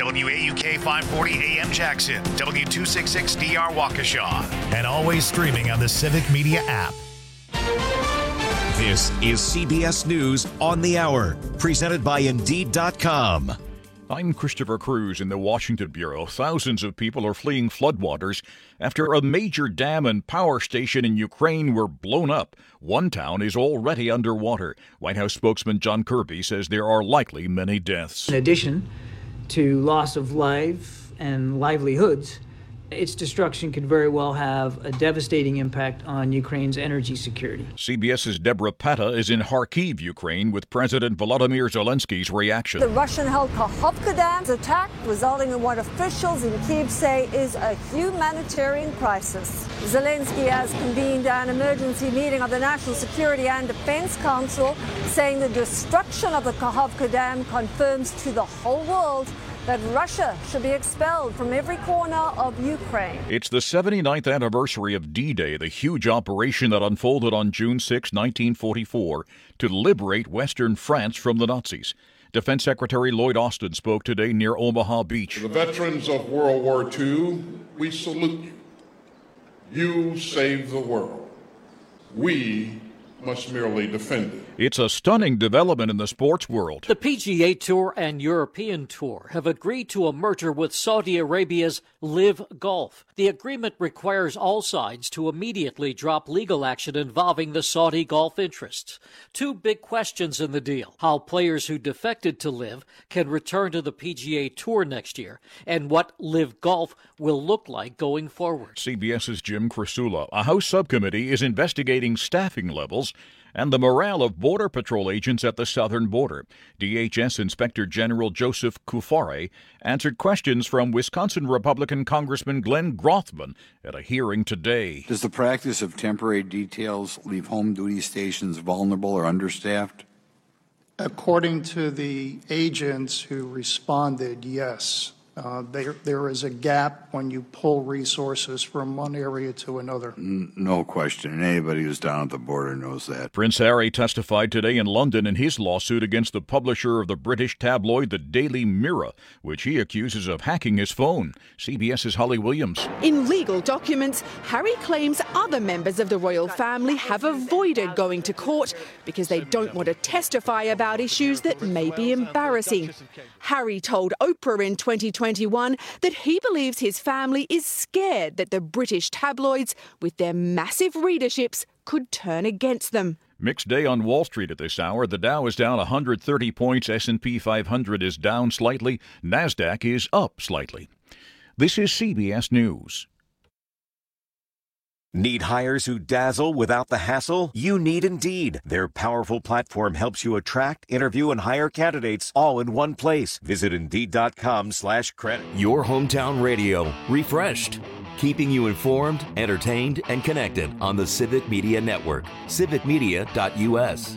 WAUK 540 AM Jackson, W266DR Waukesha, and always streaming on the Civic Media app. This is CBS News on the Hour, presented by Indeed.com. I'm Christopher Cruz in the Washington Bureau. Thousands of people are fleeing floodwaters after a major dam and power station in Ukraine were blown up. One town is already underwater. White House spokesman John Kirby says there are likely many deaths. In addition to loss of life and livelihoods, its destruction could very well have a devastating impact on Ukraine's energy security. CBS's Deborah Patta is in Kharkiv, Ukraine, with President Volodymyr Zelensky's reaction. The Russian-held Kakhovka Dam's attack, resulting in what officials in Kyiv say is a humanitarian crisis. Zelensky has convened an emergency meeting of the National Security and Defense Council, saying the destruction of the Kakhovka Dam confirms to the whole world that Russia should be expelled from every corner of Ukraine. It's the 79th anniversary of D-Day, the huge operation that unfolded on June 6, 1944, to liberate Western France from the Nazis. Defense Secretary Lloyd Austin spoke today near Omaha Beach. To the veterans of World War II, we salute you. You saved the world. We must merely defend it. It's a stunning development in the sports world. The PGA Tour and European Tour have agreed to a merger with Saudi Arabia's Live Golf. The agreement requires all sides to immediately drop legal action involving the Saudi golf interests. Two big questions in the deal: how players who defected to Live can return to the PGA Tour next year, and what Live Golf will look like going forward. CBS's Jim Krasula. A House subcommittee is investigating staffing levels and the morale of Border Patrol agents at the southern border. DHS Inspector General Joseph Kufare answered questions from Wisconsin Republican Congressman Glenn Grothman at a hearing today. Does the practice of temporary details leave home duty stations vulnerable or understaffed? According to the agents who responded, yes. There is a gap when you pull resources from one area to another. No question. And anybody who's down at the border knows that. Prince Harry testified today in London in his lawsuit against the publisher of the British tabloid The Daily Mirror, which he accuses of hacking his phone. CBS's Holly Williams. In legal documents, Harry claims other members of the royal family have avoided going to court because they don't want to testify about issues that may be embarrassing. Harry told Oprah in 2021 that he believes his family is scared that the British tabloids, with their massive readerships, could turn against them. Mixed day on Wall Street at this hour. The Dow is down 130 points. S&P 500 is down slightly. NASDAQ is up slightly. This is CBS News. Need hires who dazzle without the hassle? You need Indeed. Their powerful platform helps you attract, interview, and hire candidates all in one place. Visit Indeed.com/credit. Your hometown radio, refreshed. Keeping you informed, entertained, and connected on the Civic Media Network. civicmedia.us.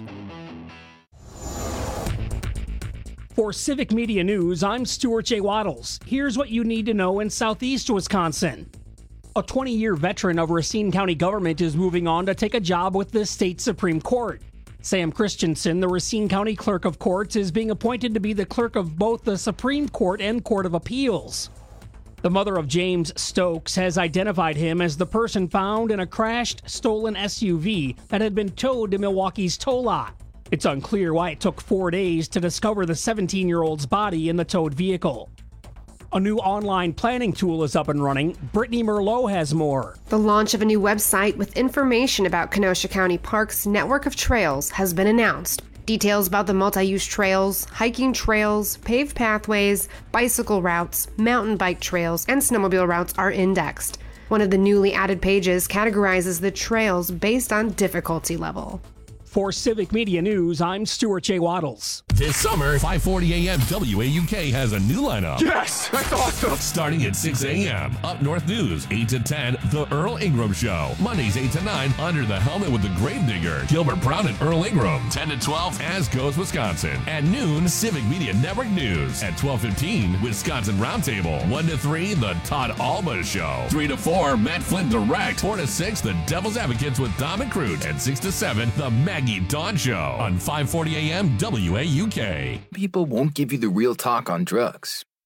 For Civic Media News, I'm Stuart J. Waddles. Here's what you need to know in southeast Wisconsin. A 20-year veteran of Racine County government is moving on to take a job with the state Supreme Court. Sam Christensen, the Racine County Clerk of Courts, is being appointed to be the clerk of both the Supreme Court and Court of Appeals. The mother of James Stokes has identified him as the person found in a crashed, stolen SUV that had been towed to Milwaukee's tow lot. It's unclear why it took 4 days to discover the 17-year-old's body in the towed vehicle. A new online planning tool is up and running. Brittany Merlot has more. The launch of a new website with information about Kenosha County Parks' network of trails has been announced. Details about the multi-use trails, hiking trails, paved pathways, bicycle routes, mountain bike trails, and snowmobile routes are indexed. One of the newly added pages categorizes the trails based on difficulty level. For Civic Media News, I'm Stuart J. Waddles. This summer, 5:40 a.m. WAUK has a new lineup. Yes, that's awesome. Starting at 6 a.m. Up North News, 8 to 10, The Earl Ingram Show. Mondays, 8 to 9, Under the Helmet with the Gravedigger. Gilbert Brown and Earl Ingram. 10 to 12, As Goes Wisconsin. At noon, Civic Media Network News. At 12:15, Wisconsin Roundtable. 1 to 3, The Todd Alba Show. 3 to 4, Matt Flynn Direct. 4 to 6, The Devil's Advocates with Dom and Crute. And 6 to 7, The Maggie Dawn Show on 5:40 a.m. WAUK. People won't give you the real talk on drugs,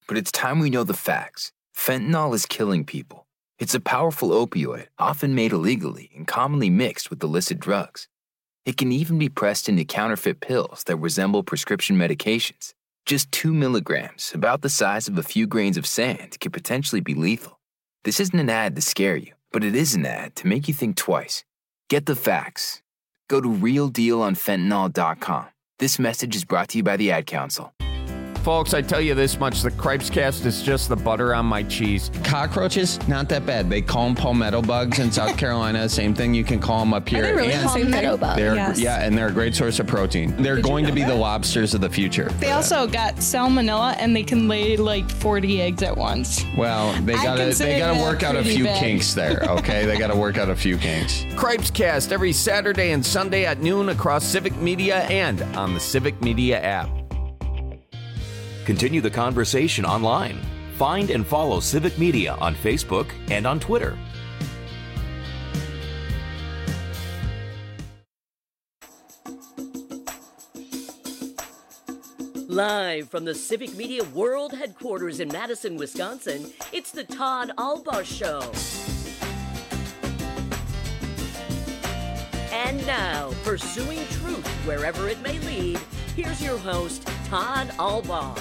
but it's time we know the facts. Fentanyl is killing people. It's a powerful opioid, often made illegally and commonly mixed with illicit drugs. It can even be pressed into counterfeit pills that resemble prescription medications. Just 2 milligrams, about the size of a few grains of sand, could potentially be lethal. This isn't an ad to scare you, but it is an ad to make you think twice. Get the facts. Go to realdealonfentanyl.com. This message is brought to you by the Ad Council. Folks, I tell you this much, the Cripescast is just the butter on my cheese. Cockroaches, not that bad. They call them palmetto bugs in South Carolina. Same thing, you can call them up here. Are they really palmetto bugs? Yes. Yeah, and they're a great source of protein. They're going to be the lobsters of the future. They also got salmonella, and they can lay like 40 eggs at once. Well, they gotta work out a few kinks there, okay? They gotta work out a few kinks. Cripescast every Saturday and Sunday at noon across Civic Media and on the Civic Media app. Continue the conversation online. Find and follow Civic Media on Facebook and on Twitter. Live from the Civic Media World Headquarters in Madison, Wisconsin, it's the Todd Albaugh Show. And now, pursuing truth wherever it may lead, here's your host, Todd Albaugh.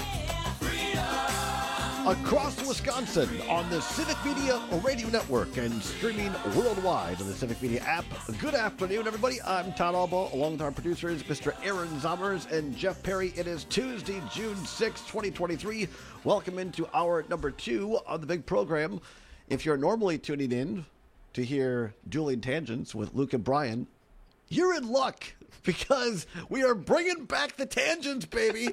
Across Wisconsin on the Civic Media Radio Network and streaming worldwide on the Civic Media app. Good afternoon, everybody. I'm Todd Albaugh, along with our producers, Mr. Aaron Zommers and Jeff Perry. It is Tuesday, June 6, 2023. Welcome into hour number 2 of the big program. If you're normally tuning in to hear Dueling Tangents with Luke and Brian, you're in luck, because we are bringing back the tangents, baby.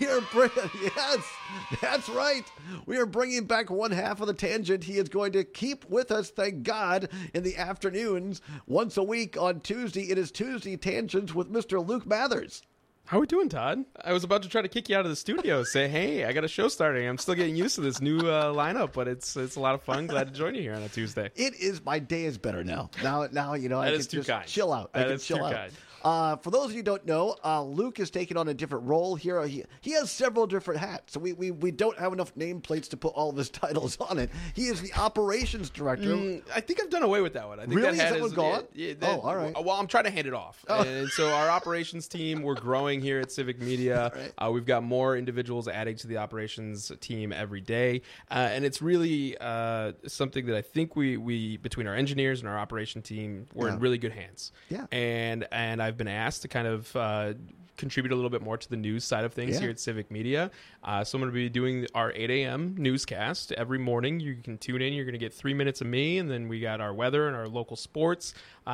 Yes, that's right. We are bringing back one half of the tangent. He is going to keep with us, thank God, in the afternoons once a week on Tuesday. It is Tuesday Tangents with Mr. Luke Mathers. How are we doing, Todd? I was about to try to kick you out of the studio, say, hey, I got a show starting. I'm still getting used to this new lineup, but it's a lot of fun. Glad to join you here on a Tuesday. It is. My day is better now. Now you know, I can just kind. chill out. That I can is chill too out. kind. For those of you who don't know, Luke is taking on a different role here. He has several different hats, so we don't have enough nameplates to put all of his titles on it. He is the operations director. I think I've done away with that one. I think really? that hat is that one gone? Oh, all right. Well, I'm trying to hand it off. Oh. And so our operations team, we're growing here at Civic Media. Right. We've got more individuals adding to the operations team every day. And it's really something that I think we between our engineers and our operation team, we're in really good hands. Yeah. And I've been asked to kind of contribute a little bit more to the news side of things here at Civic Media. So I'm going to be doing our 8 a.m. newscast every morning. You can tune in. You're going to get 3 minutes of me, and then we got our weather and our local sports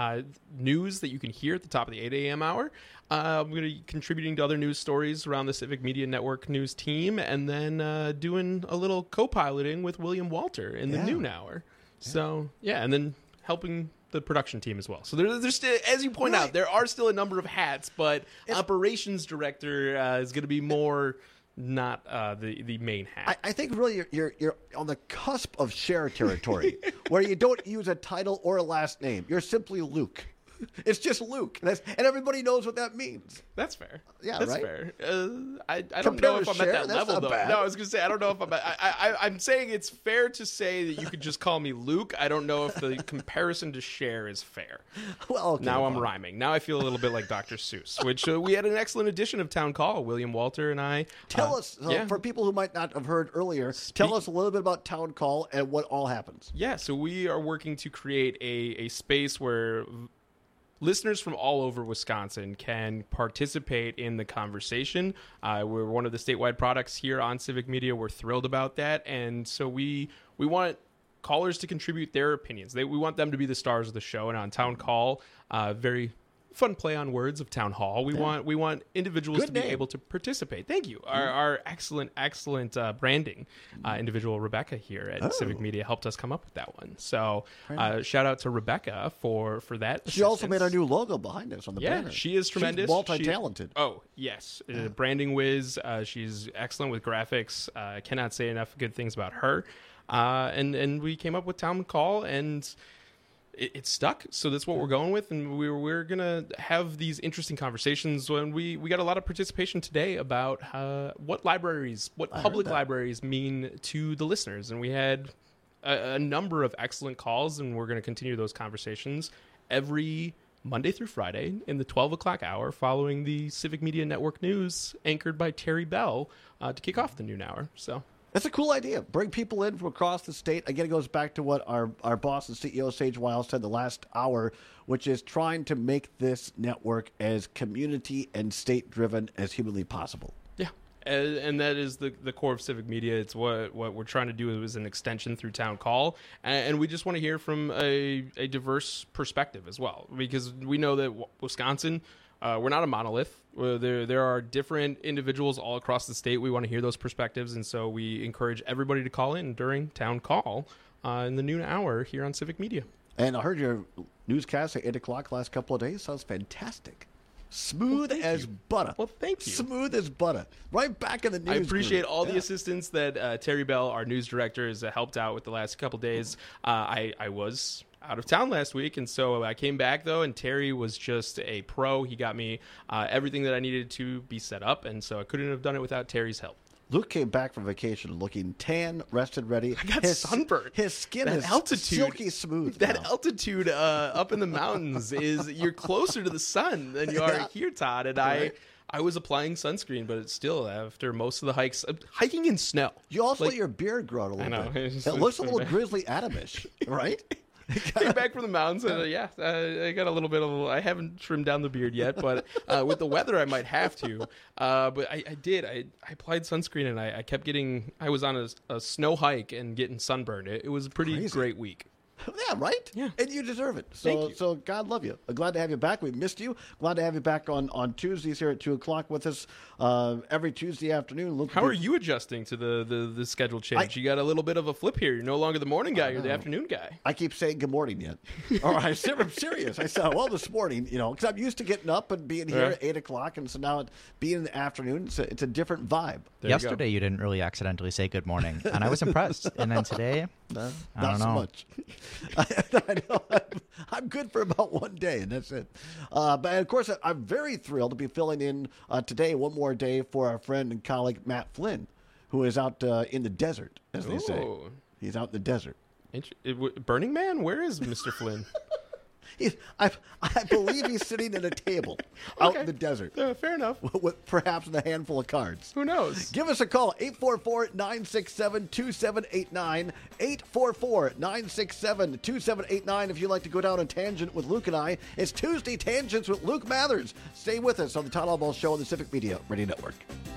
news that you can hear at the top of the 8 a.m. hour. I'm going to be contributing to other news stories around the Civic Media Network news team, and then doing a little co-piloting with William Walter in the noon hour. So, and then helping the production team as well. So there's still, as you point out, there are still a number of hats, but operations director is going to be more not the main hat. I think really you're on the cusp of share territory where you don't use a title or a last name. You're simply Luke. It's just Luke, and everybody knows what that means. That's fair. Yeah, that's right? fair. I don't know if I'm at that level, though. Bad. No, I was going to say, I don't know if I'm I'm saying it's fair to say that you could just call me Luke. I don't know if the comparison to Cher is fair. Well, okay, now I'm rhyming. Now I feel a little bit like Dr. Seuss, which we had an excellent edition of Town Call. William Walter and I. Tell us, for people who might not have heard earlier, tell us a little bit about Town Call and what all happens. Yeah, so we are working to create a space where listeners from all over Wisconsin can participate in the conversation. We're one of the statewide products here on Civic Media. We're thrilled about that. And so we want callers to contribute their opinions. We want them to be the stars of the show. And on Town Call, very fun play on words of town hall. We want individuals to be able to participate. Thank you. Our excellent branding individual Rebecca here at Civic Media helped us come up with that one. So shout out to Rebecca for that. She also made our new logo behind us on the banner. She is tremendous. She's multi-talented. Yes. Branding whiz. She's excellent with graphics. I cannot say enough good things about her. And we came up with Town Call, and it stuck. So that's what we're going with, and we're gonna have these interesting conversations. When we got a lot of participation today about what public libraries mean to the listeners, and we had a number of excellent calls, and we're going to continue those conversations every Monday through Friday in the 12 o'clock hour following the Civic Media Network news anchored by Terry Bell to kick off the noon hour. So. That's a cool idea. Bring people in from across the state. Again, it goes back to what our boss and CEO, Sage Wiles, said the last hour, which is trying to make this network as community and state-driven as humanly possible. Yeah, and that is the core of Civic Media. It's what we're trying to do is an extension through Town Call, and we just want to hear from a diverse perspective as well, because we know that Wisconsin, we're not a monolith. There are different individuals all across the state. We want to hear those perspectives, and so we encourage everybody to call in during Town Call in the noon hour here on Civic Media. And I heard your newscast at 8 o'clock the last couple of days. Sounds fantastic. Smooth as butter. Well, thank you. Smooth as butter. Right back in the news. I appreciate all the assistance that Terry Bell, our news director, has helped out with the last couple of days. I was out of town last week, and so I came back, though, and Terry was just a pro. He got me everything that I needed to be set up, and so I couldn't have done it without Terry's help. Luke came back from vacation looking tan, rested, ready. I got sunburned. His skin is silky smooth. That altitude up in the mountains you're closer to the sun than you are here, Todd. And I was applying sunscreen, but it's still, after most of the hikes, hiking in snow. You also let your beard grow a little bit. It looks a little Grizzly Adamish, right? Came back from the mountains, and I got a little bit of. I haven't trimmed down the beard yet, but with the weather, I might have to. But I did. I applied sunscreen, and I kept getting. I was on a snow hike and getting sunburned. It was a pretty great week. Yeah, right? Yeah. And you deserve it. So God love you. Glad to have you back. We missed you. Glad to have you back on Tuesdays here at 2 o'clock with us every Tuesday afternoon. How are you adjusting to the schedule change? You got a little bit of a flip here. You're no longer the morning guy. You're the afternoon guy. I keep saying good morning yet. All right, I'm serious. I said, well, this morning, because I'm used to getting up and being here at 8 o'clock, and so now being in the afternoon, it's a different vibe. Yesterday, you didn't really accidentally say good morning, and I was impressed. And then today, I don't know. So much. I know. I'm good for about one day, and that's it. But, of course, I'm very thrilled to be filling in today, one more day, for our friend and colleague, Matt Flynn, who is out in the desert, as they say. He's out in the desert. Burning Man? Where is Mr. Flynn? I believe he's sitting at a table out in the desert. Fair enough. With perhaps a handful of cards. Who knows? Give us a call, 844-967-2789, 844-967-2789 if you'd like to go down a tangent with Luke and I. It's Tuesday Tangents with Luke Mathers. Stay with us on the Todd Albaugh Show on the Civic Media Radio Network.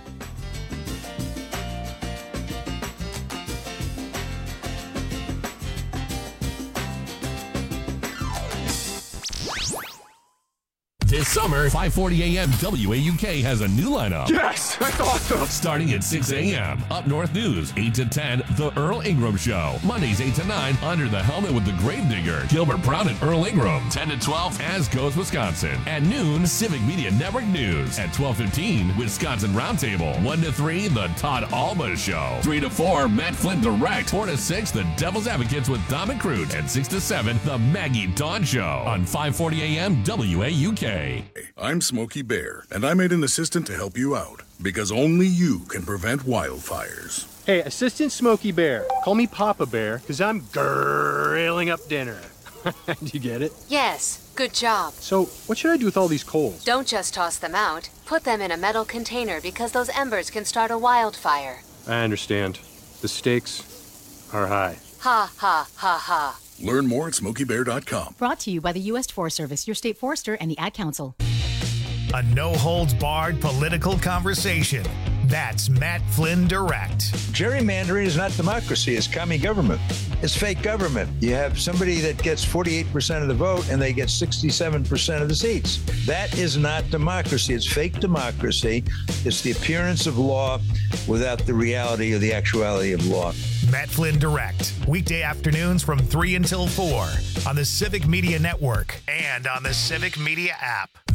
This summer, 5:40 a.m. WAUK has a new lineup. Yes, that's awesome. Starting at 6 a.m. Up North News, 8 to 10, The Earl Ingram Show. Mondays, 8 to 9, Under the Helmet with the Gravedigger. Gilbert Brown and Earl Ingram. 10 to 12, As Goes Wisconsin. At noon, Civic Media Network News. At 12:15, Wisconsin Roundtable. 1 to 3, The Todd Albaugh Show. 3 to 4, Matt Flynn Direct. 4 to 6, The Devil's Advocates with Dom and Crute. And 6 to 7, The Maggie Dawn Show. On 5:40 a.m. WAUK. I'm Smokey Bear, and I made an assistant to help you out, because only you can prevent wildfires. Hey, Assistant Smokey Bear. Call me Papa Bear, because I'm grilling up dinner. Do you get it? Yes, good job. So, what should I do with all these coals? Don't just toss them out. Put them in a metal container, because those embers can start a wildfire. I understand. The stakes are high. Ha, ha, ha, ha. Learn more at SmokeyBear.com. Brought to you by the U.S. Forest Service, your state forester, and the Ad Council. A no-holds-barred political conversation. That's Matt Flynn Direct. Gerrymandering is not democracy. It's commie government. It's fake government. You have somebody that gets 48% of the vote and they get 67% of the seats. That is not democracy. It's fake democracy. It's the appearance of law without the reality or the actuality of law. Matt Flynn Direct. Weekday afternoons from 3 until 4 on the Civic Media Network and on the Civic Media app.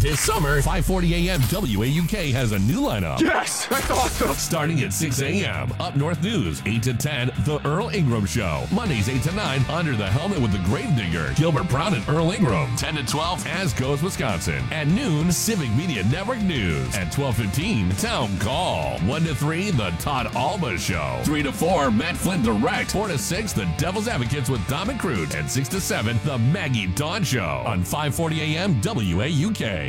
This summer, 5:40 a.m. WAUK has a new lineup. Yes, that's awesome. Starting at 6 a.m. Up North News, 8 to 10, The Earl Ingram Show. Mondays, 8 to 9, Under the Helmet with the Gravedigger, Gilbert Brown and Earl Ingram. 10 to 12, As Goes Wisconsin. At noon, Civic Media Network News. At 12:15, Town Call. 1 to 3, The Todd Alba Show. 3 to 4, Matt Flynn Direct. 4 to 6, The Devil's Advocates with Dom and Crude. And 6 to 7, The Maggie Dawn Show on 5:40 a.m. WAUK.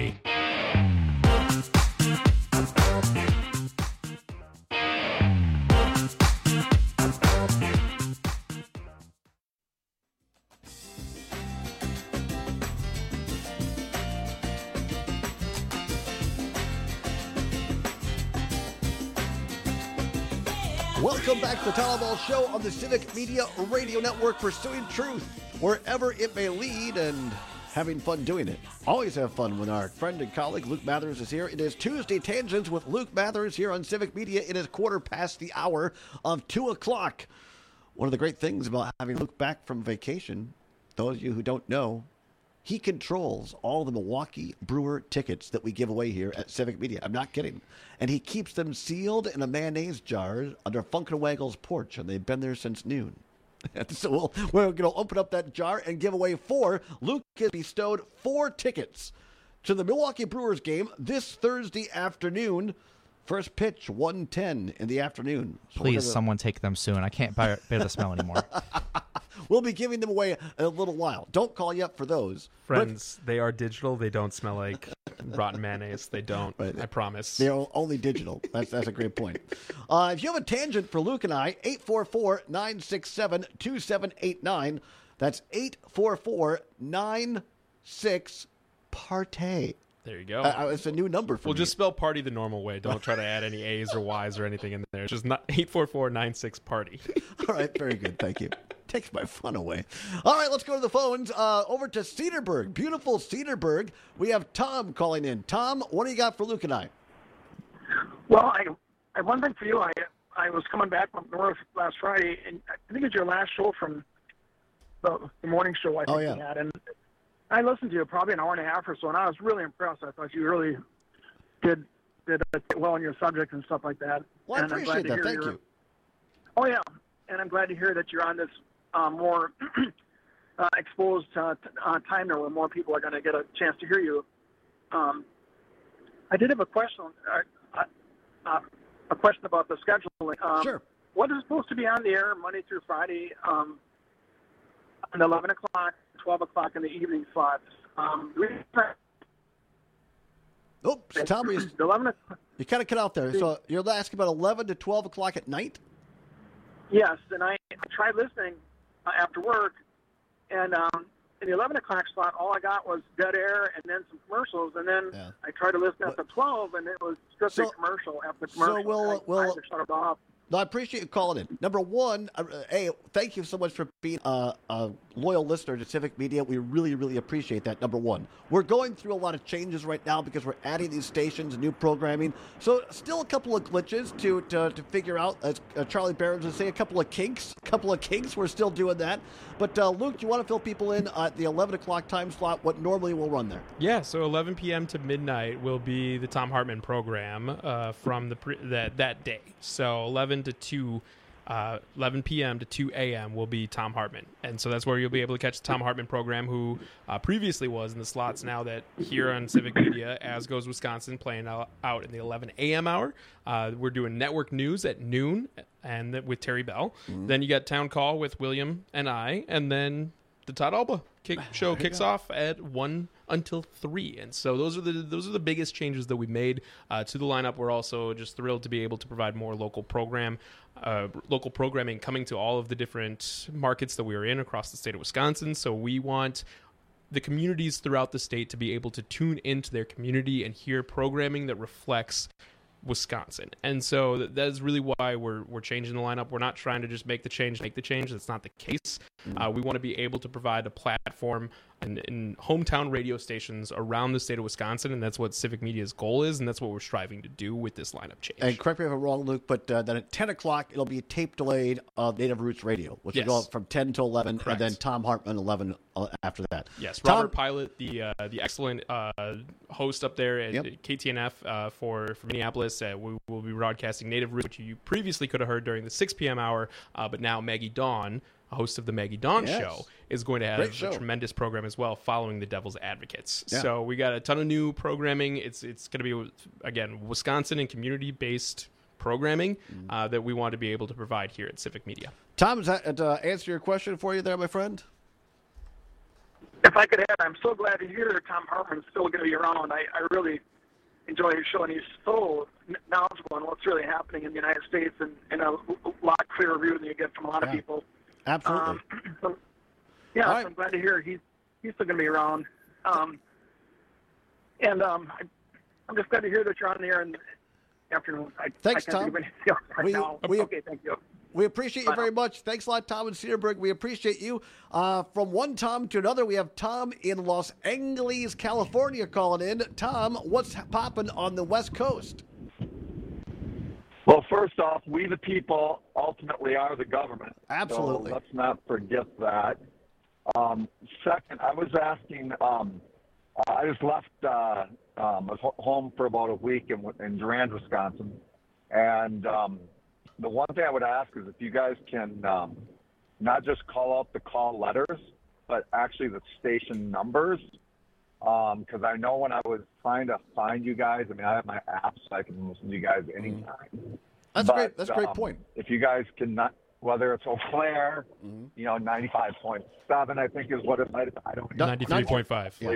Welcome back to the Town Hall Show on the Civic Media Radio Network, pursuing truth wherever it may lead and having fun doing it. Always have fun when our friend and colleague Luke Mathers is here. It is Tuesday Tangents with Luke Mathers here on Civic Media. It is 2:15 of 2 o'clock. One of the great things about having Luke back from vacation, those of you who don't know, he controls all the Milwaukee Brewer tickets that we give away here at Civic Media. I'm not kidding. And he keeps them sealed in a mayonnaise jar under Funkenwaggle's porch, and they've been there since noon. So we're going to open up that jar and give away 4. Luke has bestowed 4 tickets to the Milwaukee Brewers game this Thursday afternoon. First pitch, 1:10 in the afternoon. So Please, someone take them soon. I can't bear the smell anymore. We'll be giving them away in a little while. Don't call you up for those. Friends, they are digital. They don't smell like rotten mayonnaise. They don't. Right. I promise. They're only digital. That's a great point. If you have a tangent for Luke and I, 844-967-2789. That's 844-96-partay. There you go. It's a new number for me. We'll just spell party the normal way. Don't try to add any A's or Y's or anything in there. It's just not 844-96-party. All right. Very good. Thank you. Takes my fun away. All right, let's go to the phones. Over to Cedarburg, beautiful Cedarburg. We have Tom calling in. Tom, what do you got for Luke and I? Well, I have one thing for you. I was coming back from north last Friday, and I think it was your last show from the morning show I think you had. And I listened to you probably an hour and a half or so, and I was really impressed. I thought you really did well on your subject and stuff like that. Well, I appreciate that. Thank you. Oh, yeah. And I'm glad to hear that you're on this more exposed time now where more people are going to get a chance to hear you. I did have a question. A question about the scheduling. Sure. What is supposed to be on the air Monday through Friday on 11 o'clock, 12 o'clock in the evening slots? Oops, Tom, you kind of cut out there. So you're asking about 11 to 12 o'clock at night? Yes, and I tried listening after work, and in the 11 o'clock slot, all I got was dead air and then some commercials, and then I tried to listen at the 12, and it was strictly commercial after commercial. So I had to shut it off. No, I appreciate you calling in. Number one, thank you so much for being a loyal listener to Civic Media. We really, really appreciate that, number one. We're going through a lot of changes right now because we're adding these stations, new programming. So still a couple of glitches to figure out. As Charlie Barons would say, a couple of kinks. We're still doing that. But Luke, do you want to fill people in at the 11 o'clock time slot, what normally will run there? Yeah, so 11 p.m. to midnight will be the Thom Hartmann program from that day. So 11 p.m. to 2 a.m. will be Thom Hartmann. And so that's where you'll be able to catch the Thom Hartmann program, who previously was in the slots, now that here on Civic Media, As Goes Wisconsin, playing out in the 11 a.m. hour. We're doing network news at noon and with Terry Bell. Mm-hmm. Then you got Town Call with William and I, and then the Todd Alba show kicks off at 1 until 3. And so those are the biggest changes that we made to the lineup. We're also just thrilled to be able to provide more local programming coming to all of the different markets that we are in across the state of Wisconsin. So we want the communities throughout the state to be able to tune into their community and hear programming that reflects Wisconsin. And so that is really why we're changing the lineup. We're not trying to just make the change. That's not the case. We want to be able to provide a platform in hometown radio stations around the state of Wisconsin, and that's what Civic Media's goal is, and that's what we're striving to do with this lineup change. And correct me if I'm wrong, Luke, but then at 10 o'clock, it'll be a tape delayed of Native Roots Radio, which will go from 10 to 11, Correct. and then Tom Hartman 11 after that. Yes, Tom, Robert Pilot, the excellent host up there at KTNF for Minneapolis. We will be broadcasting Native Roots, which you previously could have heard during the 6 p.m. hour, but now Maggie Dawn, host of the Maggie Dawn Show, is going to have a tremendous program as well following the Devil's Advocates. Yeah. So we got a ton of new programming. It's going to be, again, Wisconsin and community-based programming that we want to be able to provide here at Civic Media. Tom, does that answer your question for you there, my friend? If I could add, I'm so glad to hear Tom Hartman's still going to be around. I really enjoy his show, and he's so knowledgeable on what's really happening in the United States and a lot clearer view than you get from a lot of people. Absolutely. So I'm glad to hear he's still going to be around. I'm just glad to hear that you're on the air in the afternoon. Thanks, Tom. Okay, thank you. We appreciate you very much. Thanks a lot, Tom in Cedarburg. We appreciate you. From one Tom to another, we have Tom in Los Angeles, California calling in. Tom, what's popping on the West Coast? Well, first off, we the people ultimately are the government. Absolutely. So let's not forget that. Second, I was asking, I just left, I was home for about a week in Durand, Wisconsin. And the one thing I would ask is if you guys can not just call out the call letters, but actually the station numbers. Because I know when I was trying to find you guys, I mean, I have my app so I can listen to you guys anytime. That's a great point. If you guys can not, whether it's Eau Claire, 95.7, I think is what it might have. I don't know. 93.5. Yeah.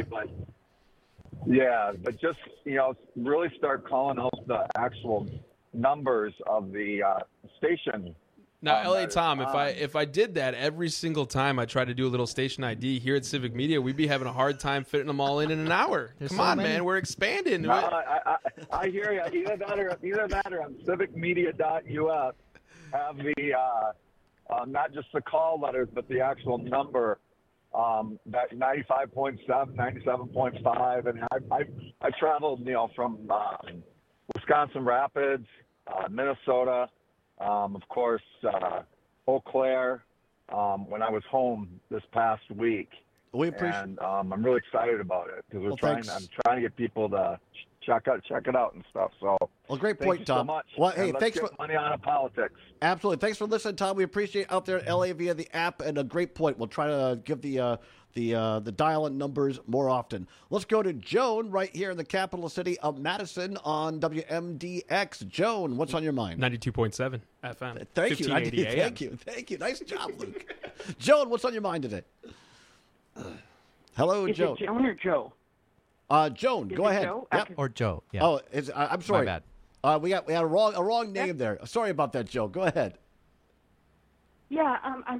But just, really start calling out the actual numbers of the station. Now, LA Tom, if I did that every single time I tried to do a little station ID here at Civic Media, we'd be having a hard time fitting them all in an hour. Come on, man, we're expanding. No, I hear you. Either that or on civicmedia.us have the not just the call letters, but the actual number. That 95.7, 97.5, and I traveled, from Wisconsin Rapids, Minnesota. Of course, Eau Claire, when I was home this past week. We appreciate and I'm really excited about it because I'm trying to get people to check it out and stuff. So, great point, thank Tom. You so much. Well, hey, let's thanks get for money out of politics. Absolutely. Thanks for listening, Tom. We appreciate out there in LA via the app, and a great point. We'll try to give the dial-in numbers more often. Let's go to Joan right here in the capital city of Madison on WMDX. Joan, what's on your mind? 92.7 FM. Thank you. Thank you. Nice job, Luke. Joan, what's on your mind today? Hello, Is Joan. It Joan or Joe? Joan, go ahead. Joe? Yep. Or Joe. Yeah. Oh, I'm sorry. My bad. We had a wrong name there. Sorry about that, Joe. Go ahead. Yeah,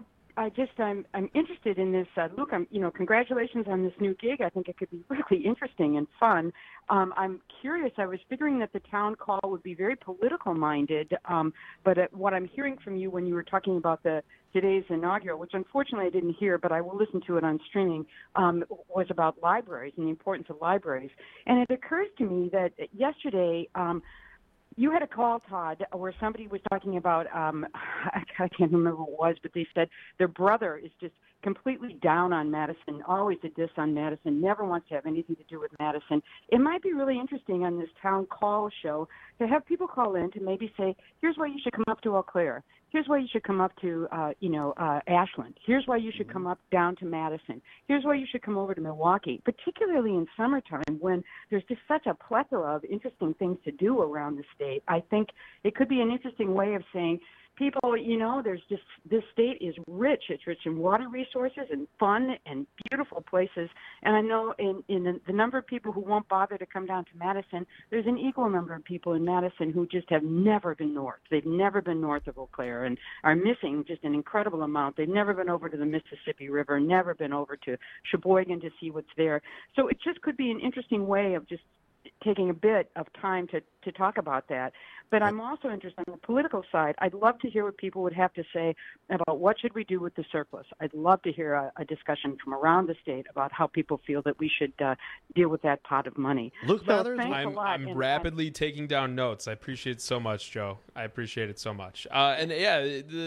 I'm interested in this. Luke, congratulations on this new gig. I think it could be really interesting and fun. I'm curious. I was figuring that the town call would be very political minded, but what I'm hearing from you when you were talking about today's inaugural, which unfortunately I didn't hear, but I will listen to it on streaming, was about libraries and the importance of libraries. And it occurs to me that yesterday, you had a call, Todd, where somebody was talking about, I can't remember what it was, but they said their brother is just completely down on Madison, always a diss on Madison, never wants to have anything to do with Madison. It might be really interesting on this town call show to have people call in to maybe say, here's why you should come up to Eau Claire. Here's why you should come up to, Ashland. Here's why you should come up down to Madison. Here's why you should come over to Milwaukee, particularly in summertime when there's just such a plethora of interesting things to do around the state. I think it could be an interesting way of saying, people, there's just, this state is rich. It's rich in water resources and fun and beautiful places. And I know in the number of people who won't bother to come down to Madison, there's an equal number of people in Madison who just have never been north. They've never been north of Eau Claire and are missing just an incredible amount. They've never been over to the Mississippi River, never been over to Sheboygan to see what's there. So it just could be an interesting way of just taking a bit of time to talk about that. But I'm also interested on the political side. I'd love to hear what people would have to say about what should we do with the surplus. I'd love to hear a discussion from around the state about how people feel that we should deal with that pot of money. Luke Mathers? I'm rapidly taking down notes. I appreciate it so much, Joe. I appreciate it so much. And yeah,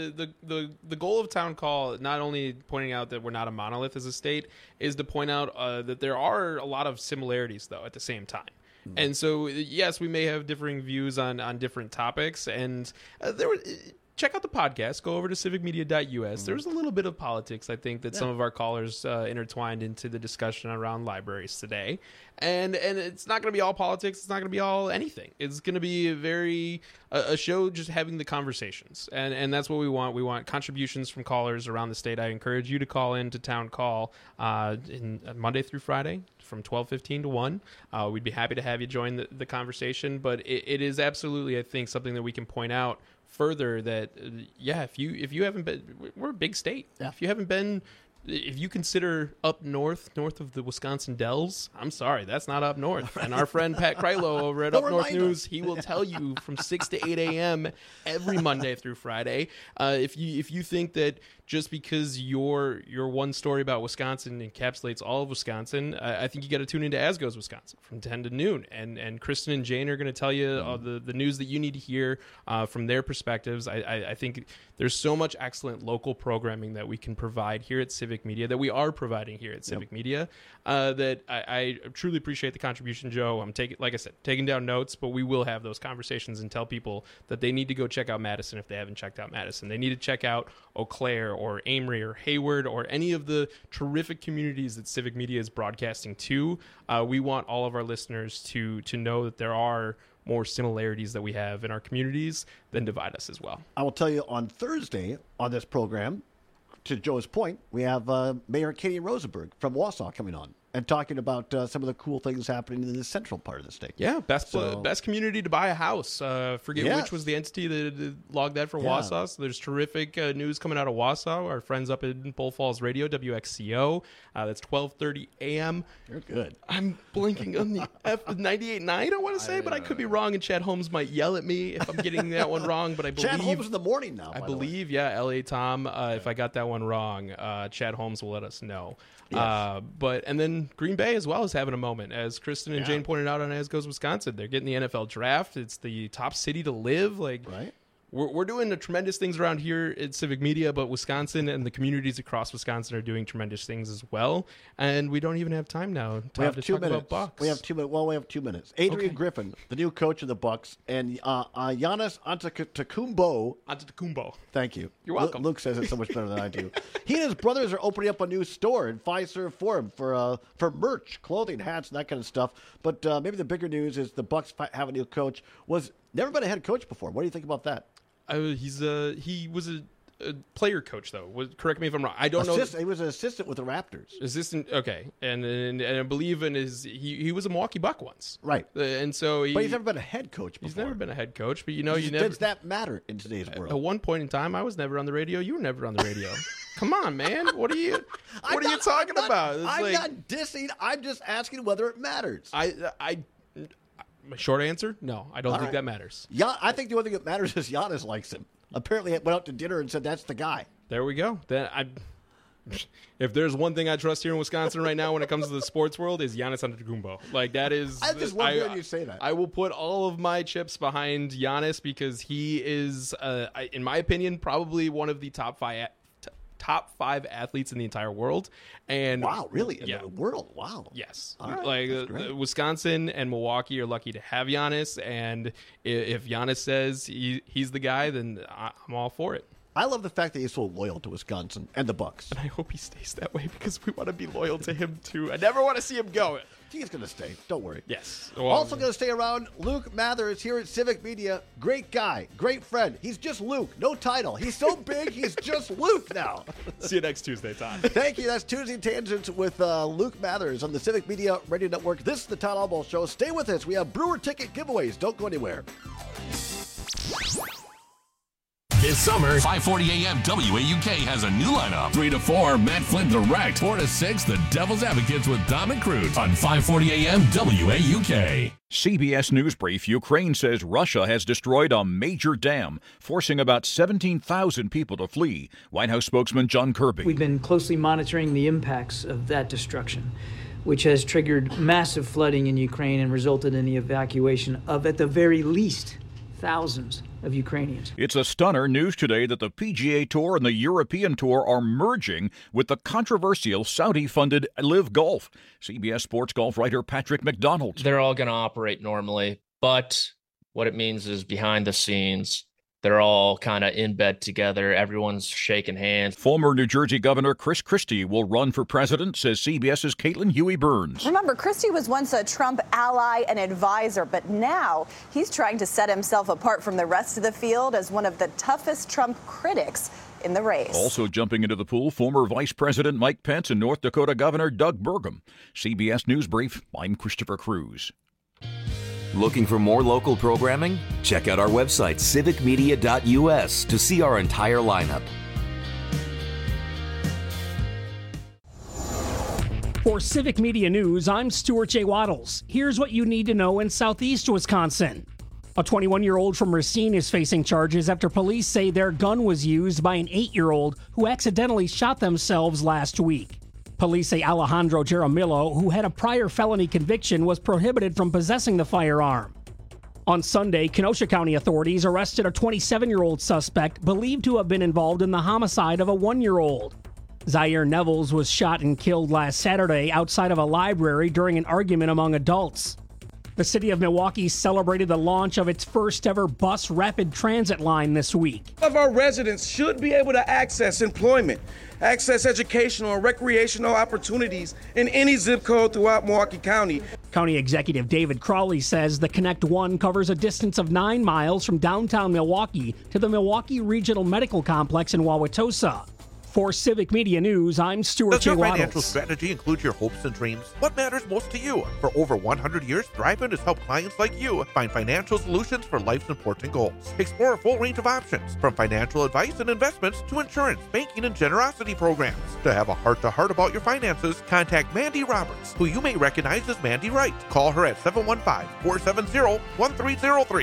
the goal of Town Call, not only pointing out that we're not a monolith as a state, is to point out that there are a lot of similarities, though, at the same time. And so, yes, we may have differing views on different topics. And check out the podcast. Go over to civicmedia.us. There's a little bit of politics, I think, that some of our callers intertwined into the discussion around libraries today. And it's not going to be all politics. It's not going to be all anything. It's going to be a show just having the conversations. And that's what we want. We want contributions from callers around the state. I encourage you to call in to Town Call Monday through Friday from 12:15 to 1. We'd be happy to have you join the conversation. But it is absolutely, I think, something that we can point out further that, if you haven't been, we're a big state. Yeah. If you haven't been, if you consider up north of the Wisconsin Dells, I'm sorry, that's not up north. And our friend Pat Krylo over at Up North News, he will tell you from 6 to 8 a.m. every Monday through Friday. If you think that just because your one story about Wisconsin encapsulates all of Wisconsin, I think you got to tune into As Goes Wisconsin from 10 to noon. And Kristen and Jane are going to tell you the news that you need to hear from their perspectives. I think there's so much excellent local programming that we can provide here at Civic Media, that we are providing here at Civic Media, that I truly appreciate the contribution, Joe. I'm taking down notes, but we will have those conversations and tell people that they need to go check out Madison if they haven't checked out Madison. They need to check out Eau Claire or Amory or Hayward or any of the terrific communities that Civic Media is broadcasting to. We want all of our listeners to know that there are more similarities that we have in our communities than divide us as well. I will tell you, on Thursday on this program, to Joe's point, we have Mayor Katie Rosenberg from Wausau coming on and talking about some of the cool things happening in the central part of the state. Yeah, best community to buy a house. Forget which was the entity that logged that for Wausau. So there's terrific news coming out of Wausau. Our friends up in Bull Falls Radio, WXCO. That's 12:30 a.m. You're good. I'm blinking on the F98.9, I want to say, but I could be wrong, and Chad Holmes might yell at me if I'm getting that one wrong. But I believe Chad Holmes in the morning now. I believe, LA Tom. If I got that one wrong, Chad Holmes will let us know. Yes. And then Green Bay as well is having a moment, as Kristen and Jane pointed out on As Goes Wisconsin. They're getting the NFL draft. It's the top city to live. Right. We're doing the tremendous things around here at Civic Media, but Wisconsin and the communities across Wisconsin are doing tremendous things as well. And we don't even have time now to talk about Bucks. We have 2 minutes. Well, we have 2 minutes. Adrian Griffin, the new coach of the Bucks, and Giannis Antetokounmpo. Thank you. You're welcome. Luke says it so much better than I do. He and his brothers are opening up a new store in Fiserv Forum for merch, clothing, hats, and that kind of stuff. But maybe the bigger news is the Bucks have a new coach. Was never been a head coach before. What do you think about that? He was a player coach, though. Correct me if I'm wrong. I don't know. He was an assistant with the Raptors. Assistant, okay, and I believe he was a Milwaukee Buck once, right? And so, but he's never been a head coach before. He's never been a head coach, but does that matter in today's world? At one point in time, I was never on the radio. You were never on the radio. Come on, man. What are you talking about? I'm not dissing. I'm just asking whether it matters. My short answer, no, I don't think that matters. Yeah, I think the only thing that matters is Giannis likes him. Apparently, he went out to dinner and said that's the guy. There we go. If there's one thing I trust here in Wisconsin right now when it comes to the sports world, is Giannis Antetokounmpo. Like, that is. I just love hearing you say that. I will put all of my chips behind Giannis because he is, in my opinion, probably one of the top five athletes in the entire world. And wow, really? In the world? Wow. Yes. Right. Wisconsin and Milwaukee are lucky to have Giannis, and if Giannis says he's the guy, then I'm all for it. I love the fact that he's so loyal to Wisconsin and the Bucks. And I hope he stays that way because we want to be loyal to him too. I never want to see him go. He's going to stay. Don't worry. Yes. Also going to stay around, Luke Mathers here at Civic Media. Great guy. Great friend. He's just Luke. No title. He's so big, he's just Luke now. See you next Tuesday, Todd. Thank you. That's Tuesday Tangents with Luke Mathers on the Civic Media Radio Network. This is the Todd Albaugh Show. Stay with us. We have Brewer ticket giveaways. Don't go anywhere. This summer, 5:40 a.m. WAUK has a new lineup. 3 to 4, Matt Flynn Direct. 4 to 6, The Devil's Advocates with Dom and Cruz on 5:40 a.m. WAUK. CBS News Brief, Ukraine says Russia has destroyed a major dam, forcing about 17,000 people to flee. White House spokesman John Kirby. We've been closely monitoring the impacts of that destruction, which has triggered massive flooding in Ukraine and resulted in the evacuation of, at the very least, thousands of Ukrainians. It's a stunner news today that the PGA Tour and the European Tour are merging with the controversial Saudi-funded Live Golf. CBS Sports golf writer Patrick McDonald. They're all going to operate normally, but what it means is behind the scenes, they're all kind of in bed together. Everyone's shaking hands. Former New Jersey Governor Chris Christie will run for president, says CBS's Caitlin Huey-Burns. Remember, Christie was once a Trump ally and advisor, but now he's trying to set himself apart from the rest of the field as one of the toughest Trump critics in the race. Also jumping into the pool, former Vice President Mike Pence and North Dakota Governor Doug Burgum. CBS News Brief, I'm Christopher Cruz. Looking for more local programming? Check out our website, civicmedia.us, to see our entire lineup. For Civic Media News, I'm Stuart J. Waddles. Here's what you need to know in southeast Wisconsin. A 21-year-old from Racine is facing charges after police say their gun was used by an 8-year-old who accidentally shot themselves last week. Police say Alejandro Jaramillo, who had a prior felony conviction, was prohibited from possessing the firearm. On Sunday, Kenosha County authorities arrested a 27-year-old suspect believed to have been involved in the homicide of a 1-year-old. Zaire Nevels was shot and killed last Saturday outside of a library during an argument among adults. The city of Milwaukee celebrated the launch of its first ever bus rapid transit line this week. All of our residents should be able to access employment, access educational and recreational opportunities in any zip code throughout Milwaukee County. County Executive David Crowley says the Connect One covers a distance of 9 miles from downtown Milwaukee to the Milwaukee Regional Medical Complex in Wauwatosa. For Civic Media News, I'm Stuart J. Does your Waddles. financial strategy include your hopes and dreams? What matters most to you? For over 100 years, Thrivein has helped clients like you find financial solutions for life's important goals. Explore a full range of options, from financial advice and investments to insurance, banking, and generosity programs. To have a heart-to-heart about your finances, contact Mandy Roberts, who you may recognize as Mandy Wright. Call her at 715-470-1303.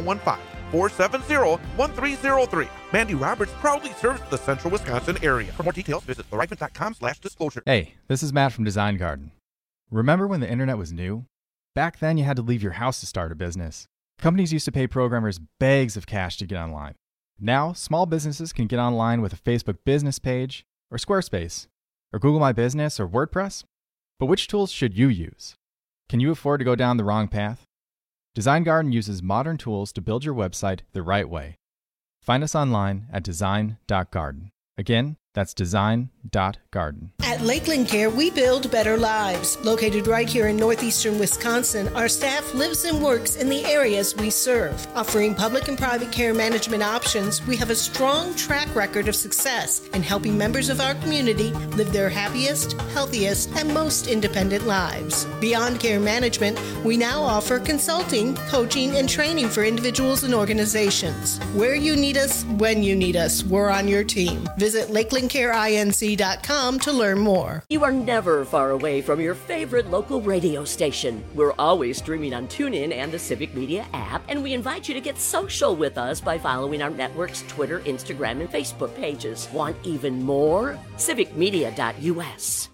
715-470-1303. Mandy Roberts proudly serves the central Wisconsin area. For more details, visit thrivein.com/disclosure. Hey, this is Matt from Design Garden. Remember when the internet was new? Back then, you had to leave your house to start a business. Companies used to pay programmers bags of cash to get online. Now, small businesses can get online with a Facebook business page, or Squarespace, or Google My Business, or WordPress. But which tools should you use? Can you afford to go down the wrong path? Design Garden uses modern tools to build your website the right way. Find us online at design.garden. Again, that's design.garden. At Lakeland Care, we build better lives. Located right here in northeastern Wisconsin, our staff lives and works in the areas we serve. Offering public and private care management options, we have a strong track record of success in helping members of our community live their happiest, healthiest, and most independent lives. Beyond care management, we now offer consulting, coaching, and training for individuals and organizations. Where you need us, when you need us, we're on your team. Visit LakelandCareINC.com to learn more. You are never far away from your favorite local radio station. We're always streaming on TuneIn and the Civic Media app, and we invite you to get social with us by following our network's Twitter, Instagram, and Facebook pages. Want even more? CivicMedia.us.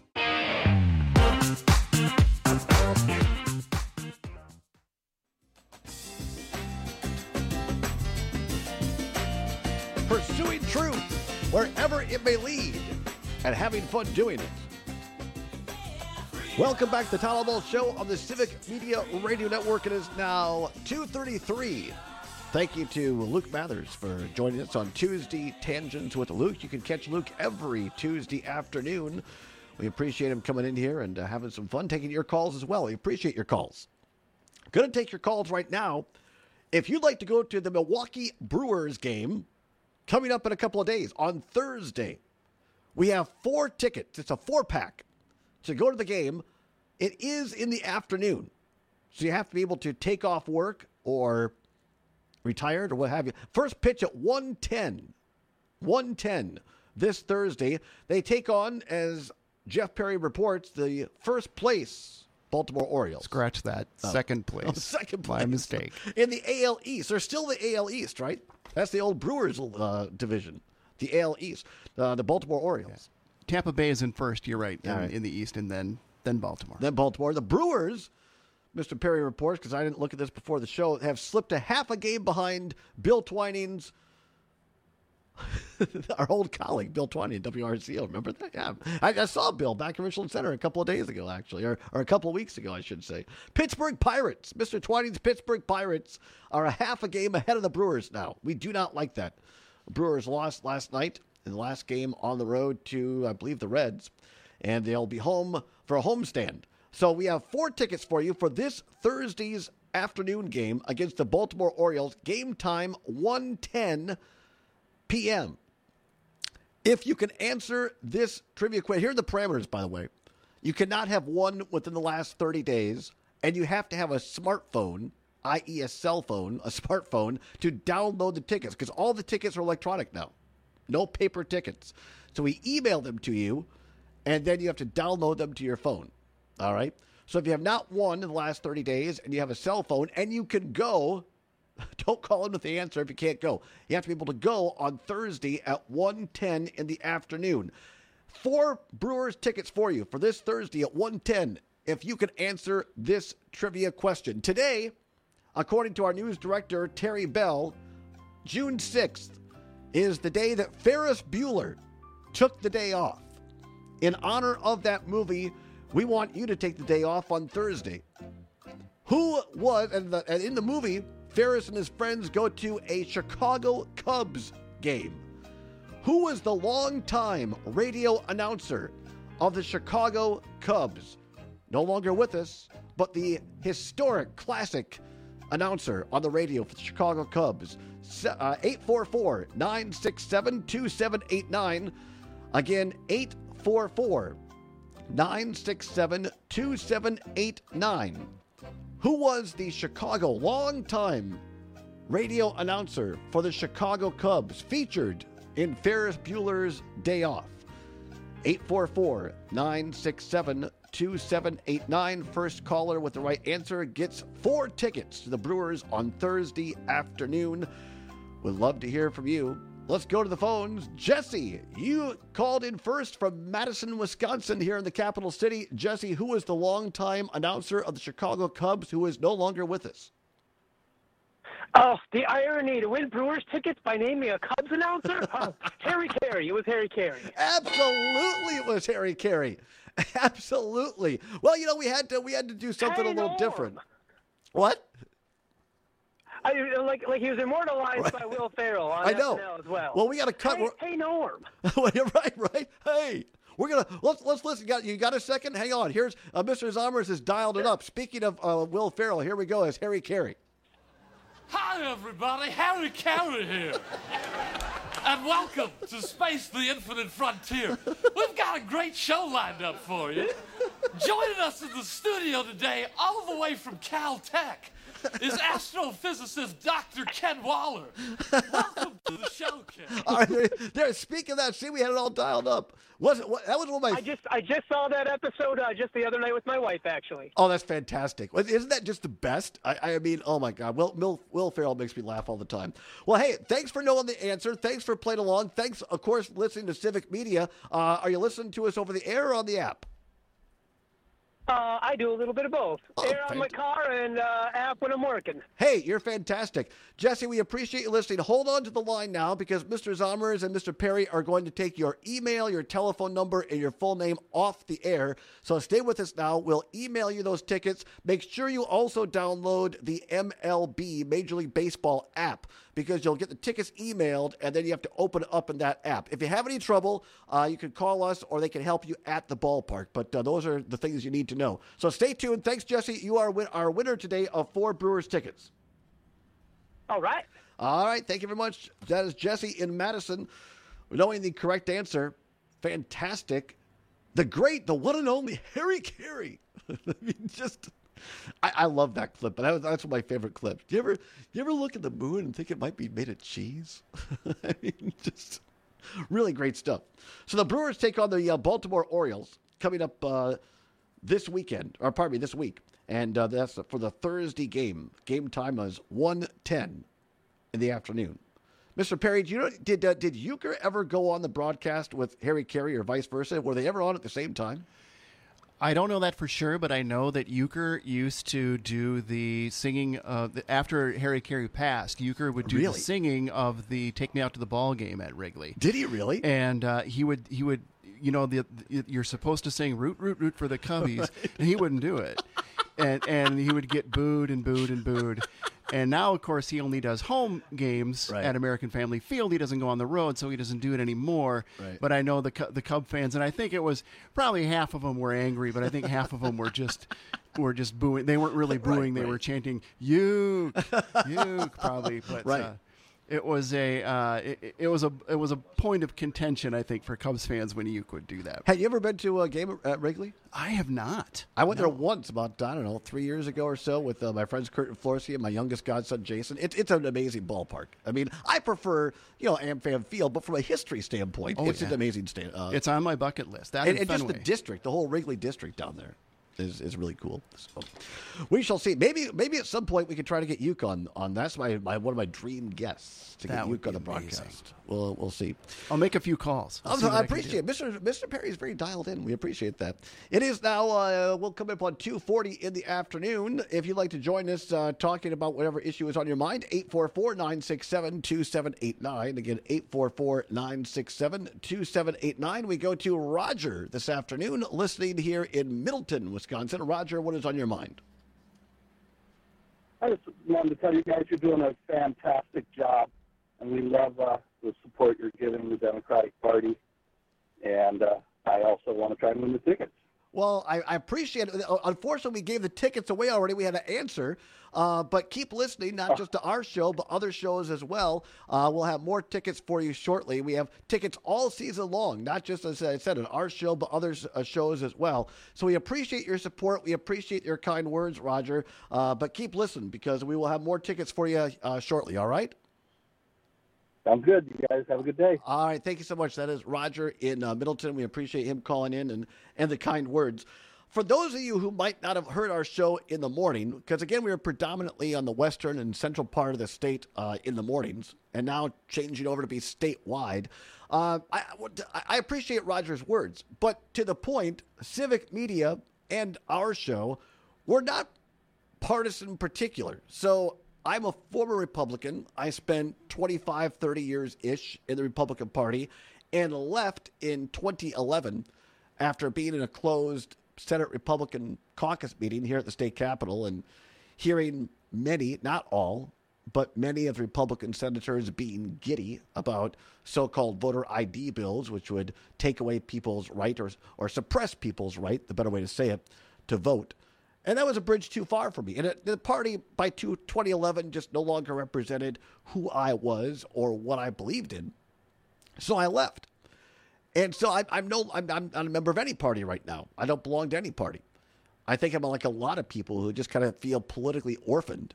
Pursuing truth wherever it may lead, and having fun doing it. Welcome back to the Tyler Ball Show on the Civic Media Radio Network. It is now 2:33. Thank you to Luke Mathers for joining us on Tuesday Tangents with Luke. You can catch Luke every Tuesday afternoon. We appreciate him coming in here and having some fun, taking your calls as well. We appreciate your calls. Going to take your calls right now. If you'd like to go to the Milwaukee Brewers game, coming up in a couple of days, on Thursday, we have 4 tickets. It's a 4-pack to go to the game. It is in the afternoon, so you have to be able to take off work or retired or what have you. First pitch at 1:10 1:10 this Thursday. They take on, as Jeff Perry reports, the first place Baltimore Orioles. Scratch that. Second place. Second place. My mistake. In the AL East. They're still the AL East, right? That's the old Brewers division. The AL East. The Baltimore Orioles. Yeah. Tampa Bay is in first, you're right, in the East, and then Baltimore. Then Baltimore. The Brewers, Mr. Perry reports, because I didn't look at this before the show, have slipped a half a game behind Bill Twining's our old colleague, Bill Twining, WRCO. Remember that? Yeah. I saw Bill back in Richland Center a couple of days ago, actually, or a couple of weeks ago, I should say. Pittsburgh Pirates. Mr. Twining's Pittsburgh Pirates are a half a game ahead of the Brewers now. We do not like that. The Brewers lost last night in the last game on the road to, I believe, the Reds, and they'll be home for a homestand. So we have 4 tickets for you for this Thursday's afternoon game against the Baltimore Orioles. Game time, 1:10 p.m. If you can answer this trivia question, here are the parameters, by the way. You cannot have won within the last 30 days, and you have to have a smartphone, i.e. a cell phone, a smartphone, to download the tickets, because all the tickets are electronic now. No paper tickets. So we email them to you, and then you have to download them to your phone. All right? So if you have not won in the last 30 days, and you have a cell phone, and you can go, don't call in with the answer if you can't go. You have to be able to go on Thursday at 1:10 in the afternoon. 4 Brewers tickets for you for this Thursday at 1:10 if you can answer this trivia question. Today, according to our news director, Terry Bell, June 6th is the day that Ferris Bueller took the day off. In honor of that movie, we want you to take the day off on Thursday. Who was, and in the movie, Ferris and his friends go to a Chicago Cubs game. Who was the longtime radio announcer of the Chicago Cubs? No longer with us, but the historic, classic announcer on the radio for the Chicago Cubs. 844-967-2789. Again, 844-967-2789. Who was the Chicago longtime radio announcer for the Chicago Cubs, featured in Ferris Bueller's Day Off? 844-967-2789. First caller with the right answer gets 4 tickets to the Brewers on Thursday afternoon. We'd love to hear from you. Let's go to the phones. Jesse, you called in first from Madison, Wisconsin, here in the capital city. Jesse, who is the longtime announcer of the Chicago Cubs who is no longer with us? Oh, the irony to win Brewers tickets by naming a Cubs announcer? Harry Carey. It was Harry Carey. Absolutely, it was Harry Carey. Absolutely. Well, you know, we had to do something a little different. What? Like he was immortalized by Will Ferrell on SNL as well. Well, we got to cut. Hey, Norm. right. Hey, we're gonna let's listen. You got a second? Hang on. Here's Mr. Zommers has dialed it up. Speaking of Will Ferrell, here we go. As Harry Carey. Hi, everybody. Harry Carey here. And welcome to Space the Infinite Frontier. We've got a great show lined up for you. Joining us in the studio today, all the way from Caltech, is astrophysicist Dr. Ken Waller. Welcome to the show, Ken. All right, there. Speaking of that, see, we had it all dialed up. That was one of my. I just saw that episode just the other night with my wife, actually. Oh, that's fantastic! Isn't that just the best? I mean, oh my God, Will Ferrell makes me laugh all the time. Well, hey, thanks for knowing the answer. Thanks for playing along. Thanks, of course, for listening to Civic Media. Are you listening to us over the air or on the app? I do a little bit of both. Air on my car and app when I'm working. Hey, you're fantastic. Jesse, we appreciate you listening. Hold on to the line now because Mr. Zommers and Mr. Perry are going to take your email, your telephone number, and your full name off the air. So stay with us now. We'll email you those tickets. Make sure you also download the MLB, Major League Baseball app, because you'll get the tickets emailed, and then you have to open it up in that app. If you have any trouble, you can call us, or they can help you at the ballpark. But those are the things you need to know. So stay tuned. Thanks, Jesse. You are our winner today of 4 Brewers tickets. All right. All right. Thank you very much. That is Jesse in Madison. Knowing the correct answer. Fantastic. The great, the one and only Harry Carey. I mean, I love that clip, but that's one of my favorite clips. Do you ever look at the moon and think it might be made of cheese? I mean, Really great stuff. So the Brewers take on the Baltimore Orioles coming up this week. And that's for the Thursday game. Game time is 1:10 in the afternoon. Mr. Perry, did Uecker ever go on the broadcast with Harry Carey or vice versa? Were they ever on at the same time? I don't know that for sure, but I know that Uecker used to do the singing after Harry Carey passed. Uecker would do the singing of the "Take Me Out to the Ball Game" at Wrigley. Did he really? And he would. You're supposed to sing "Root, Root, Root" for the Cubbies, right. And he wouldn't do it, and he would get booed and booed and booed. And now, of course, he only does home games at American Family Field. He doesn't go on the road, so he doesn't do it anymore. Right. But I know the Cub fans, and I think it was probably half of them were angry, but I think half of them were just booing. They weren't really booing; they were chanting "Uke, Uke," probably. But it was a point of contention, I think, for Cubs fans when Uke would do that. Have you ever been to a game at Wrigley? I have not. I went there once about, 3 years ago or so with my friends Kurt and Florcy and my youngest godson Jason. It's an amazing ballpark. I mean, I prefer AmFam Field, but from a history standpoint, it's an amazing stand. It's on my bucket list. That and just the district, the whole Wrigley district down there. Is really cool. So we shall see. Maybe at some point we could try to get Uke on. That's one of my dream guests to get Uke on the broadcast. We'll see. I'll make a few calls. I appreciate it. Mr. Perry is very dialed in. We appreciate that. It is now. We'll come up on 2:40 in the afternoon. If you'd like to join us talking about whatever issue is on your mind, 844-967-2789. Again, 844-967-2789. We go to Roger this afternoon, listening here in Middleton, Wisconsin. Roger, what is on your mind? I just wanted to tell you guys you're doing a fantastic job, and we love the support you're giving the Democratic Party. And I also want to try and win the tickets. Well, I appreciate it. Unfortunately, we gave the tickets away already. We had to answer. But keep listening, not just to our show, but other shows as well. We'll have more tickets for you shortly. We have tickets all season long, not just, as I said, on our show, but other shows as well. So we appreciate your support. We appreciate your kind words, Roger. But keep listening, because we will have more tickets for you shortly, all right? Sounds good. You guys have a good day. All right. Thank you so much. That is Roger in Middleton. We appreciate him calling in and the kind words. For those of you who might not have heard our show in the morning, because, again, we were predominantly on the western and central part of the state in the mornings, and now changing over to be statewide, I appreciate Roger's words. But to the point, Civic Media and our show, we're not partisan particular. So I'm a former Republican. I spent 25, 30 years-ish in the Republican Party and left in 2011 after being in a closed Senate Republican caucus meeting here at the state capitol and hearing many, not all, but many of the Republican senators being giddy about so-called voter ID bills, which would take away people's right or suppress people's right, the better way to say it, to vote. And that was a bridge too far for me. And the party by 2011 just no longer represented who I was or what I believed in. So I left. And so I'm not a member of any party right now. I don't belong to any party. I think I'm like a lot of people who just kind of feel politically orphaned.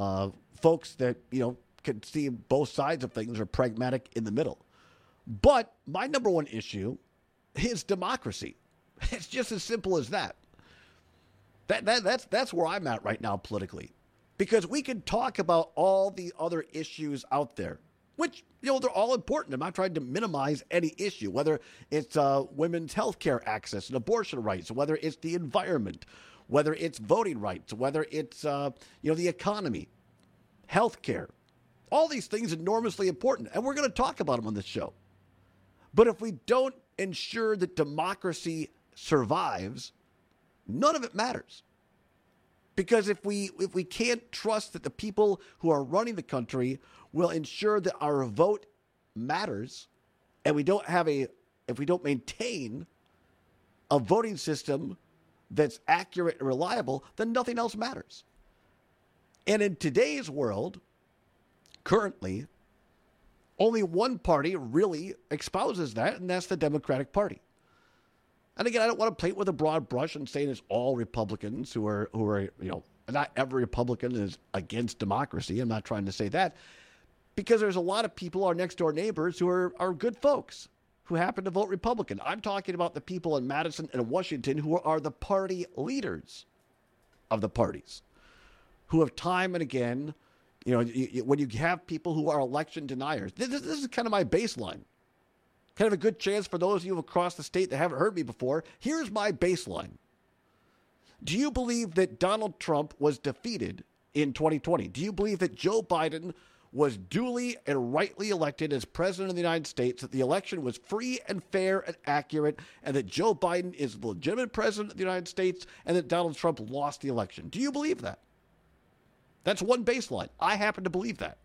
Folks that, can see both sides of things, are pragmatic in the middle. But my number one issue is democracy. It's just as simple as that. That's where I'm at right now politically. Because we can talk about all the other issues out there, which, they're all important. I'm not trying to minimize any issue, whether it's women's health care access and abortion rights, whether it's the environment, whether it's voting rights, whether it's, the economy, health care. All these things are enormously important, and we're going to talk about them on this show. But if we don't ensure that democracy survives, none of it matters. Because if we can't trust that the people who are running the country will ensure that our vote matters, and if we don't maintain a voting system that's accurate and reliable, then nothing else matters. And in today's world, currently, only one party really espouses that, and that's the Democratic Party. And again, I don't want to paint with a broad brush and saying it's all Republicans who are not every Republican is against democracy. I'm not trying to say that. because there's a lot of people, our next door neighbors, who are good folks who happen to vote Republican. I'm talking about the people in Madison and Washington who are the party leaders of the parties, who have time and again, when you have people who are election deniers, this is kind of my baseline. Kind of a good chance for those of you across the state that haven't heard me before. Here's my baseline. Do you believe that Donald Trump was defeated in 2020? Do you believe that Joe Biden was duly and rightly elected as president of the United States, that the election was free and fair and accurate, and that Joe Biden is the legitimate president of the United States, and that Donald Trump lost the election? Do you believe that? That's one baseline. I happen to believe that.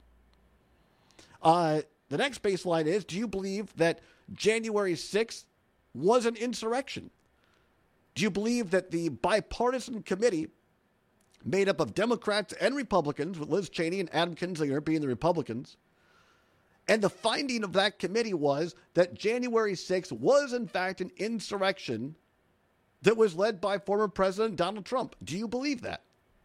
The next baseline is, do you believe that January 6th was an insurrection? Do you believe that the bipartisan committee made up of Democrats and Republicans, with Liz Cheney and Adam Kinzinger being the Republicans, and the finding of that committee was that January 6th was in fact an insurrection that was led by former President Donald Trump? Do you believe that?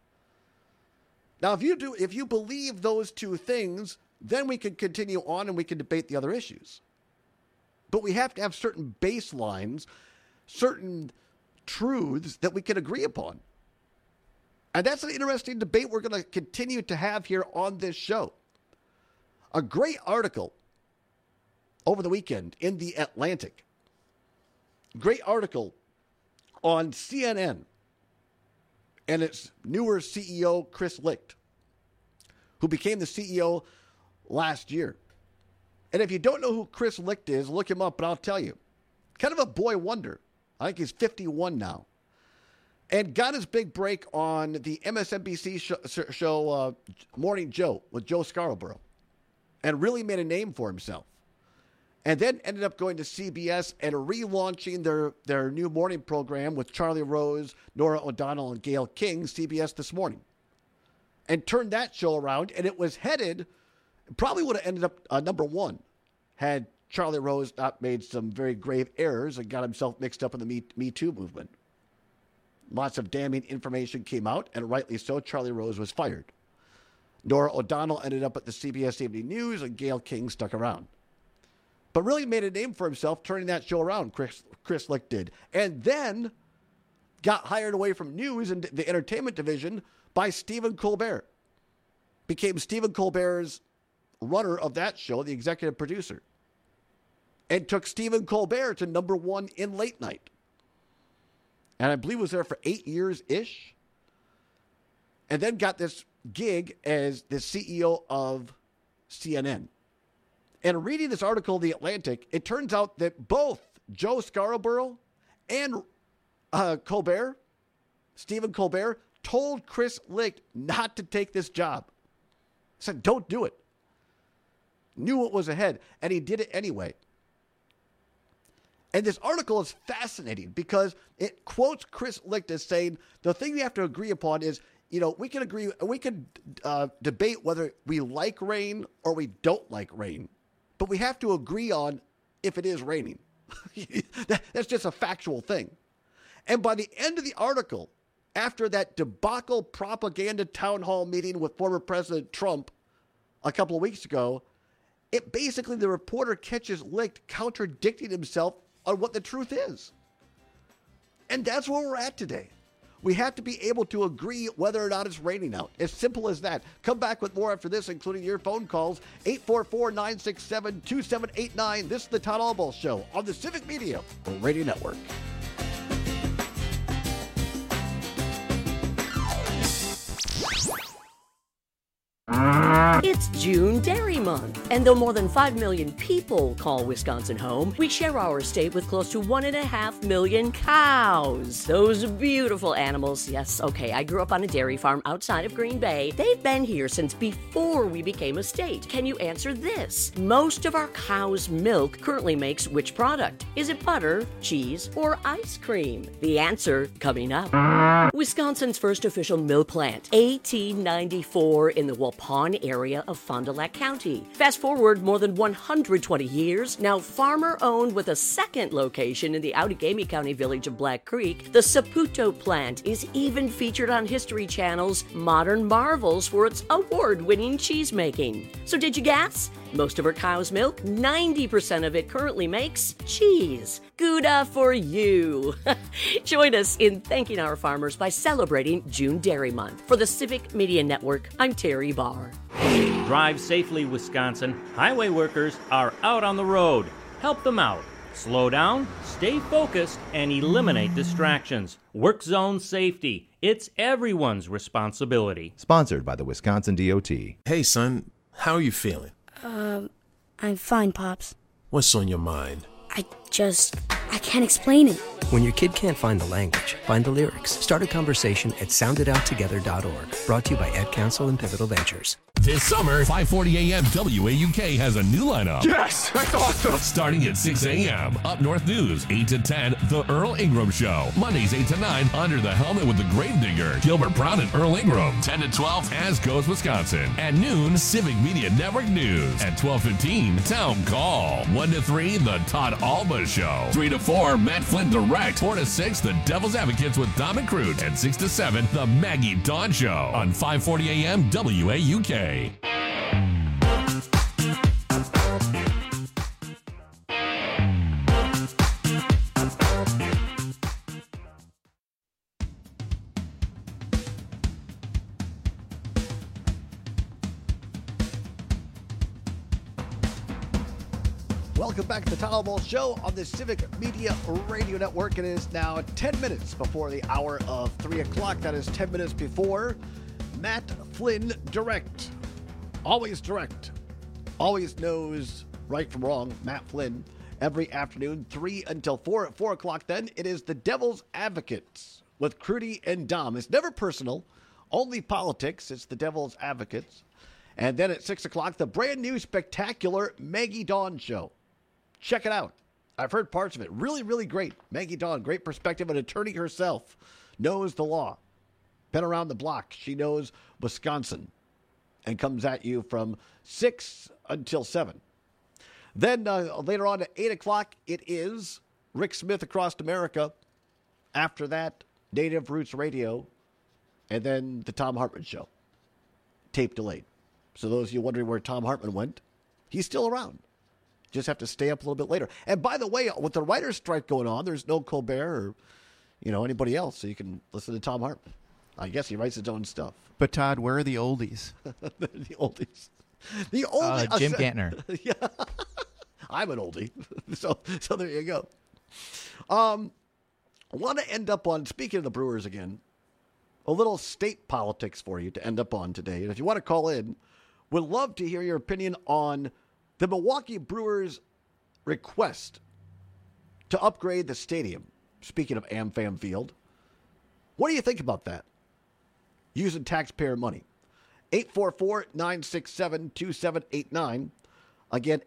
Now, if you believe those two things, then we can continue on and we can debate the other issues. But we have to have certain baselines, certain truths that we can agree upon. And that's an interesting debate we're going to continue to have here on this show. A great article over the weekend in The Atlantic. Great article on CNN and its newer CEO, Chris Licht, who became the CEO last year. And if you don't know who Chris Licht is, look him up, but I'll tell you. Kind of a boy wonder. I think he's 51 now. And got his big break on the MSNBC show Morning Joe with Joe Scarborough. And really made a name for himself. And then ended up going to CBS and relaunching their new morning program with Charlie Rose, Norah O'Donnell, and Gayle King, CBS This Morning. And turned that show around, and it was headed, probably would have ended up number one had Charlie Rose not made some very grave errors and got himself mixed up in the Me Too movement. Lots of damning information came out, and rightly so, Charlie Rose was fired. Norah O'Donnell ended up at the CBS Evening News, and Gayle King stuck around. But really made a name for himself turning that show around, Chris Licht did. And then got hired away from news and the entertainment division by Stephen Colbert. Became Stephen Colbert's runner of that show, the executive producer. And took Stephen Colbert to number one in late night. And I believe was there for 8 years-ish. And then got this gig as the CEO of CNN. And reading this article in The Atlantic, it turns out that both Joe Scarborough and Colbert, Stephen Colbert, told Chris Licht not to take this job. Said, don't do it. Knew what was ahead, and he did it anyway. And this article is fascinating because it quotes Chris Licht as saying, the thing we have to agree upon is, we can agree, we can debate whether we like rain or we don't like rain. But we have to agree on if it is raining. That's just a factual thing. And by the end of the article, after that debacle propaganda town hall meeting with former President Trump a couple of weeks ago, it basically, the reporter catches Licht contradicting himself on what the truth is. And that's where we're at today. We have to be able to agree whether or not it's raining out. As simple as that. Come back with more after this, including your phone calls. 844-967-2789. This is the Todd Albaugh Show on the Civic Media Radio Network. It's June Dairy Month, and though more than 5 million people call Wisconsin home, we share our state with close to 1.5 million cows. Those beautiful animals. Yes, okay, I grew up on a dairy farm outside of Green Bay. They've been here since before we became a state. Can you answer this? Most of our cow's milk currently makes which product? Is it butter, cheese, or ice cream? The answer coming up. Wisconsin's first official milk plant, 1894 in the Waupun area, area of Fond du Lac County. Fast forward more than 120 years, now farmer-owned with a second location in the Outagamie County village of Black Creek, the Saputo plant is even featured on History Channel's Modern Marvels for its award-winning cheese making. So did you guess? Most of her cow's milk, 90% of it currently makes cheese. Gouda for you. Join us in thanking our farmers by celebrating June Dairy Month. For the Civic Media Network, I'm Terry Barr. Drive safely, Wisconsin. Highway workers are out on the road. Help them out. Slow down, stay focused, and eliminate distractions. Work zone safety. It's everyone's responsibility. Sponsored by the Wisconsin DOT. Hey, son, how are you feeling? I'm fine, Pops. What's on your mind? I can't explain it. When your kid can't find the language, find the lyrics. Start a conversation at soundidouttogether.org. Brought to you by Ad Council and Pivotal Ventures. This summer, 540 AM WAUK has a new lineup. Yes, that's awesome. Starting at 6 a.m. Up North News, 8 to 10, The Earl Ingram Show. Mondays, 8 to 9, Under the Helmet with the Gravedigger. Gilbert Brown and Earl Ingram. 10 to 12, As Goes Wisconsin. At noon, Civic Media Network News. At 12:15, Town Call. 1 to 3, The Todd Alba Show. 3 to 4, Matt Flynn Direct. 4 to 6, The Devil's Advocates with Dom and Crute. And 6 to 7, The Maggie Dawn Show. On 540 AM WAUK. Welcome back to the Todd Alba Show on the Civic Media Radio Network. It is now 10 minutes before the hour of 3 o'clock. That is 10 minutes before Matt Flynn Direct. Always direct. Always knows right from wrong. Matt Flynn. Every afternoon, 3 until 4. At 4 o'clock then, it is the Devil's Advocates with Crudy and Dom. It's never personal. Only politics. It's the Devil's Advocates. And then at 6 o'clock, the brand new spectacular Maggie Dawn Show. Check it out. I've heard parts of it. Really, really great. Maggie Dawn, great perspective. An attorney herself. Knows the law. Been around the block. She knows Wisconsin. And comes at you from 6 until 7. Then later on at 8 o'clock, it is Rick Smith Across America. After that, Native Roots Radio. And then the Tom Hartman Show. Tape delayed. So those of you wondering where Tom Hartman went, he's still around. Just have to stay up a little bit later. And by the way, with the writer's strike going on, there's no Colbert or anybody else, so you can listen to Tom Hartman. I guess he writes his own stuff. But Todd, where are the oldies? The oldies. The oldie. Jim Gantner. Yeah. I'm an oldie. So there you go. I want to end up on, speaking of the Brewers again, a little state politics for you to end up on today. And if you want to call in, we'd love to hear your opinion on the Milwaukee Brewers' request to upgrade the stadium. Speaking of AmFam Field, what do you think about that? Using taxpayer money. 844-967-2789. Again,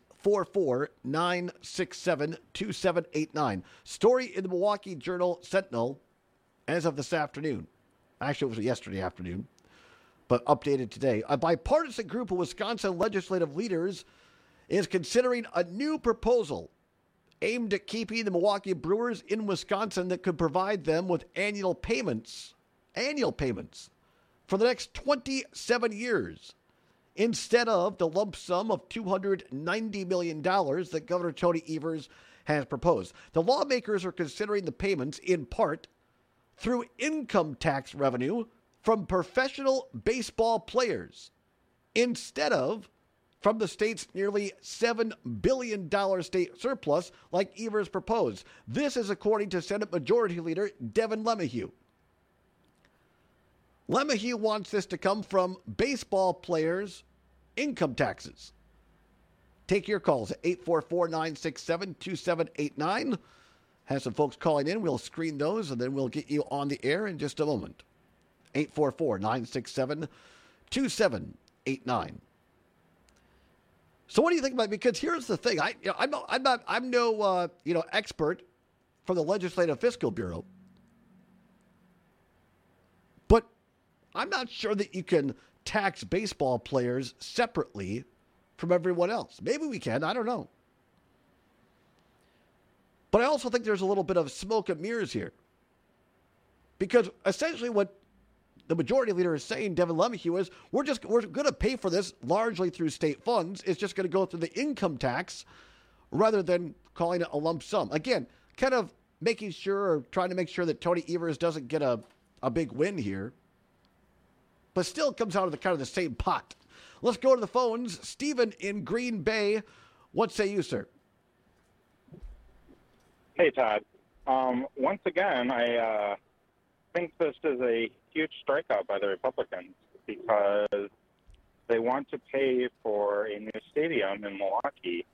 844-967-2789. Story in the Milwaukee Journal Sentinel as of this afternoon. Actually, it was yesterday afternoon, but updated today. A bipartisan group of Wisconsin legislative leaders is considering a new proposal aimed at keeping the Milwaukee Brewers in Wisconsin that could provide them with annual payments for the next 27 years instead of the lump sum of $290 million that Governor Tony Evers has proposed. The lawmakers are considering the payments in part through income tax revenue from professional baseball players instead of from the state's nearly $7 billion state surplus like Evers proposed. This is according to Senate Majority Leader Devin LeMahieu. LeMahieu wants this to come from baseball players' income taxes. Take your calls at 844-967-2789. Have some folks calling in. We'll screen those, and then we'll get you on the air in just a moment. 844-967-2789. So what do you think about it? Because here's the thing. I'm no expert from the Legislative Fiscal Bureau. But I'm not sure that you can tax baseball players separately from everyone else. Maybe we can. I don't know. But I also think there's a little bit of smoke and mirrors here. Because essentially what the majority leader is saying, Devin LeMahieu, is we're going to pay for this largely through state funds. It's just going to go through the income tax rather than calling it a lump sum. Again, kind of making sure or trying to make sure that Tony Evers doesn't get a big win here. But still comes out of the kind of the same pot. Let's go to the phones. Stephen in Green Bay. What say you, sir? Hey, Todd. Once again, I think this is a huge strikeout by the Republicans because they want to pay for a new stadium in Milwaukee.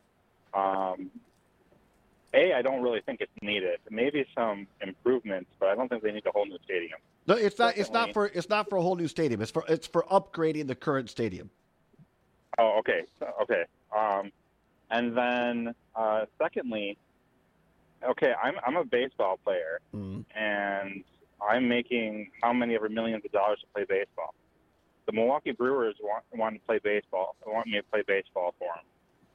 I don't really think it's needed. Maybe some improvements, but I don't think they need a whole new stadium. No, it's not. It's not for a whole new stadium. It's for upgrading the current stadium. Oh, okay. And then secondly, okay, I'm a baseball player, and I'm making how many ever millions of dollars to play baseball. The Milwaukee Brewers want to play baseball. They want me to play baseball for them.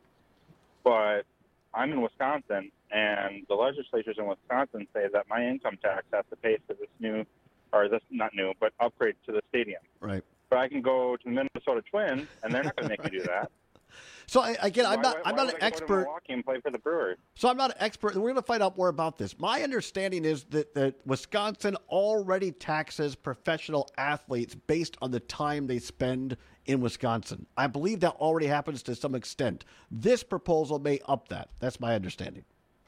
But I'm in Wisconsin, and the legislatures in Wisconsin say that my income tax has to pay for this upgrade to the stadium. Right. But I can go to the Minnesota Twins, and they're not going to make me do that. So again, I'm not an expert. Go to Milwaukee and play for the Brewers. So I'm not an expert, and we're going to find out more about this. My understanding is that Wisconsin already taxes professional athletes based on the time they spend in Wisconsin. I believe that already happens to some extent. This proposal may up that. That's my understanding.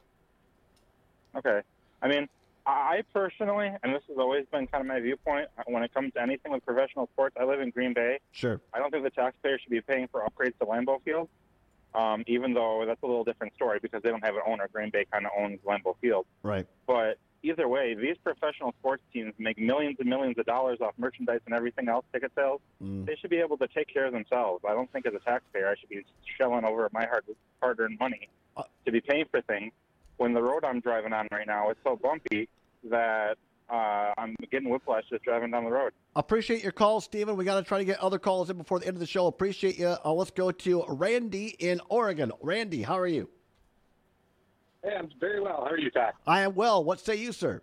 Okay. I mean, I personally, and this has always been kind of my viewpoint, when it comes to anything with professional sports, I live in Green Bay. Sure. I don't think the taxpayers should be paying for upgrades to Lambeau Field, even though that's a little different story because they don't have an owner. Green Bay kind of owns Lambeau Field. Right. But either way, these professional sports teams make millions and millions of dollars off merchandise and everything else, ticket sales. They should be able to take care of themselves. I don't think as a taxpayer I should be shelling over my hard-earned money to be paying for things when the road I'm driving on right now is so bumpy that I'm getting whiplash just driving down the road. Appreciate your call, Stephen. We got to try to get other calls in before the end of the show. Appreciate you. Let's go to Randy in Oregon. Randy, how are you? Hey, I'm very well. How are you, Todd? I am well. What say you, sir?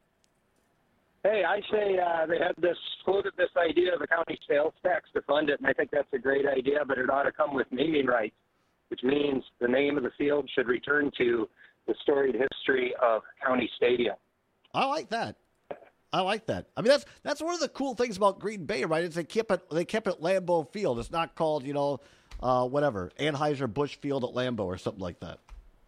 Hey, I say they had floated this idea of a county sales tax to fund it, and I think that's a great idea, but it ought to come with naming rights, which means the name of the field should return to the storied history of County Stadium. I like that. I mean, that's one of the cool things about Green Bay, right? Is they kept it Lambeau Field. It's not called, whatever, Anheuser-Busch Field at Lambeau or something like that.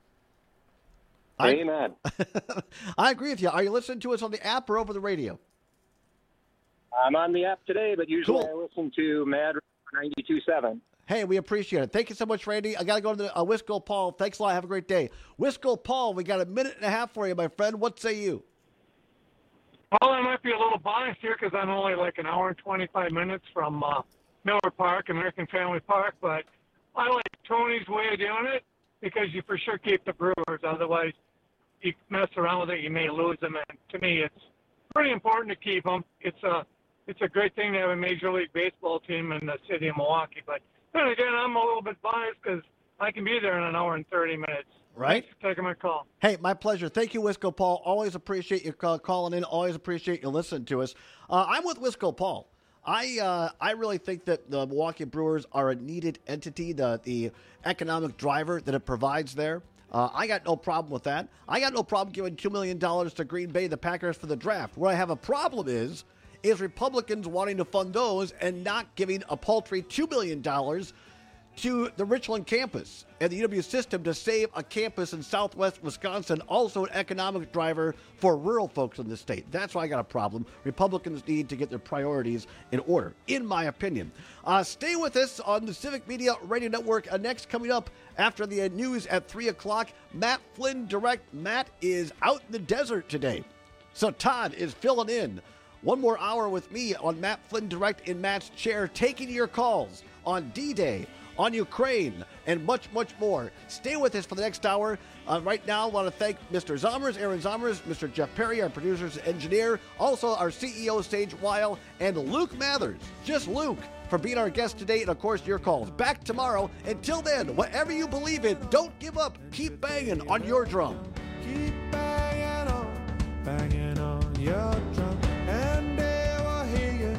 Amen. I agree with you. Are you listening to us on the app or over the radio? I'm on the app today, but usually Cool. I listen to Mad 92.7. Hey, we appreciate it. Thank you so much, Randy. I got to go to the Wisco Paul. Thanks a lot. Have a great day. Wisco Paul, we got a minute and a half for you, my friend. What say you? Well, I might be a little biased here because I'm only like an hour and 25 minutes from Miller Park, American Family Park, but I like Tony's way of doing it because you for sure keep the Brewers. Otherwise, you mess around with it, you may lose them. And to me, it's pretty important to keep them. It's a great thing to have a Major League Baseball team in the city of Milwaukee. But then again, I'm a little bit biased because I can be there in an hour and 30 minutes. Right. Thanks for taking my call. Hey, my pleasure. Thank you, Wisco Paul. Always appreciate you calling in. Always appreciate you listening to us. I'm with Wisco Paul. I really think that the Milwaukee Brewers are a needed entity, the economic driver that it provides there. I got no problem with that. I got no problem giving $2 million to Green Bay, the Packers, for the draft. Where I have a problem is Republicans wanting to fund those and not giving a paltry $2 million to the Richland campus and the UW system to save a campus in southwest Wisconsin, also an economic driver for rural folks in the state. That's why I got a problem. Republicans need to get their priorities in order, in my opinion. Stay with us on the Civic Media Radio Network. Next, coming up after the news at 3 o'clock, Matt Flynn Direct. Matt is out in the desert today, so Todd is filling in. One more hour with me on Matt Flynn Direct in Matt's chair, taking your calls on D-Day, on Ukraine, and much, much more. Stay with us for the next hour. Right now, I want to thank Mr. Zommers, Aaron Zommers, Mr. Jeff Perry, our producer's engineer, also our CEO, Sage Weil, and Luke Mathers, just Luke, for being our guest today, and of course, your calls. Back tomorrow. Until then, whatever you believe in, don't give up. Keep banging on your drum. Keep banging on your drum, and they will hear you.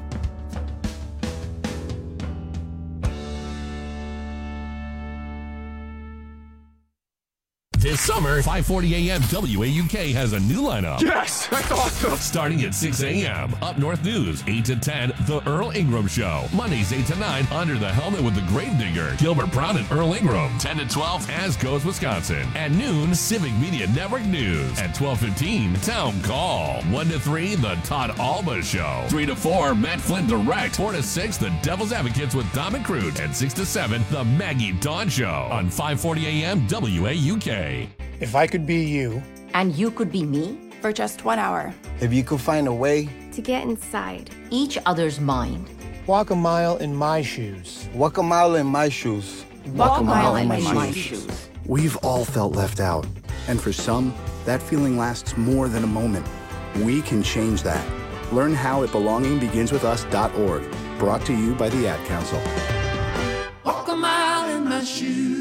This summer, 5:40 a.m. WAUK has a new lineup. Yes, that's awesome. Starting at 6 a.m., Up North News, 8 to 10, The Earl Ingram Show. Mondays, 8 to 9, Under the Helmet with the Gravedigger, Gilbert Brown and Earl Ingram. 10 to 12, As Goes Wisconsin. At noon, Civic Media Network News. At 12:15, Town Call. 1 to 3, The Todd Alba Show. 3 to 4, Matt Flynn Direct. 4 to 6, The Devil's Advocates with Dom and Crute. And 6 to 7, The Maggie Dawn Show on 5:40 a.m. WAUK. If I could be you. And you could be me? For just 1 hour. If you could find a way. To get inside. Each other's mind. Walk a mile in my shoes. Walk a mile in my shoes. Walk a mile in my shoes. We've all felt left out. And for some, that feeling lasts more than a moment. We can change that. Learn how at belongingbeginswithus.org. Brought to you by the Ad Council. Walk a mile in my shoes.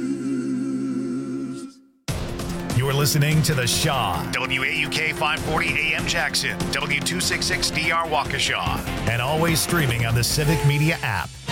You're listening to The Shaw, WAUK 540 AM Jackson, W266DR Waukesha, and always streaming on the Civic Media app.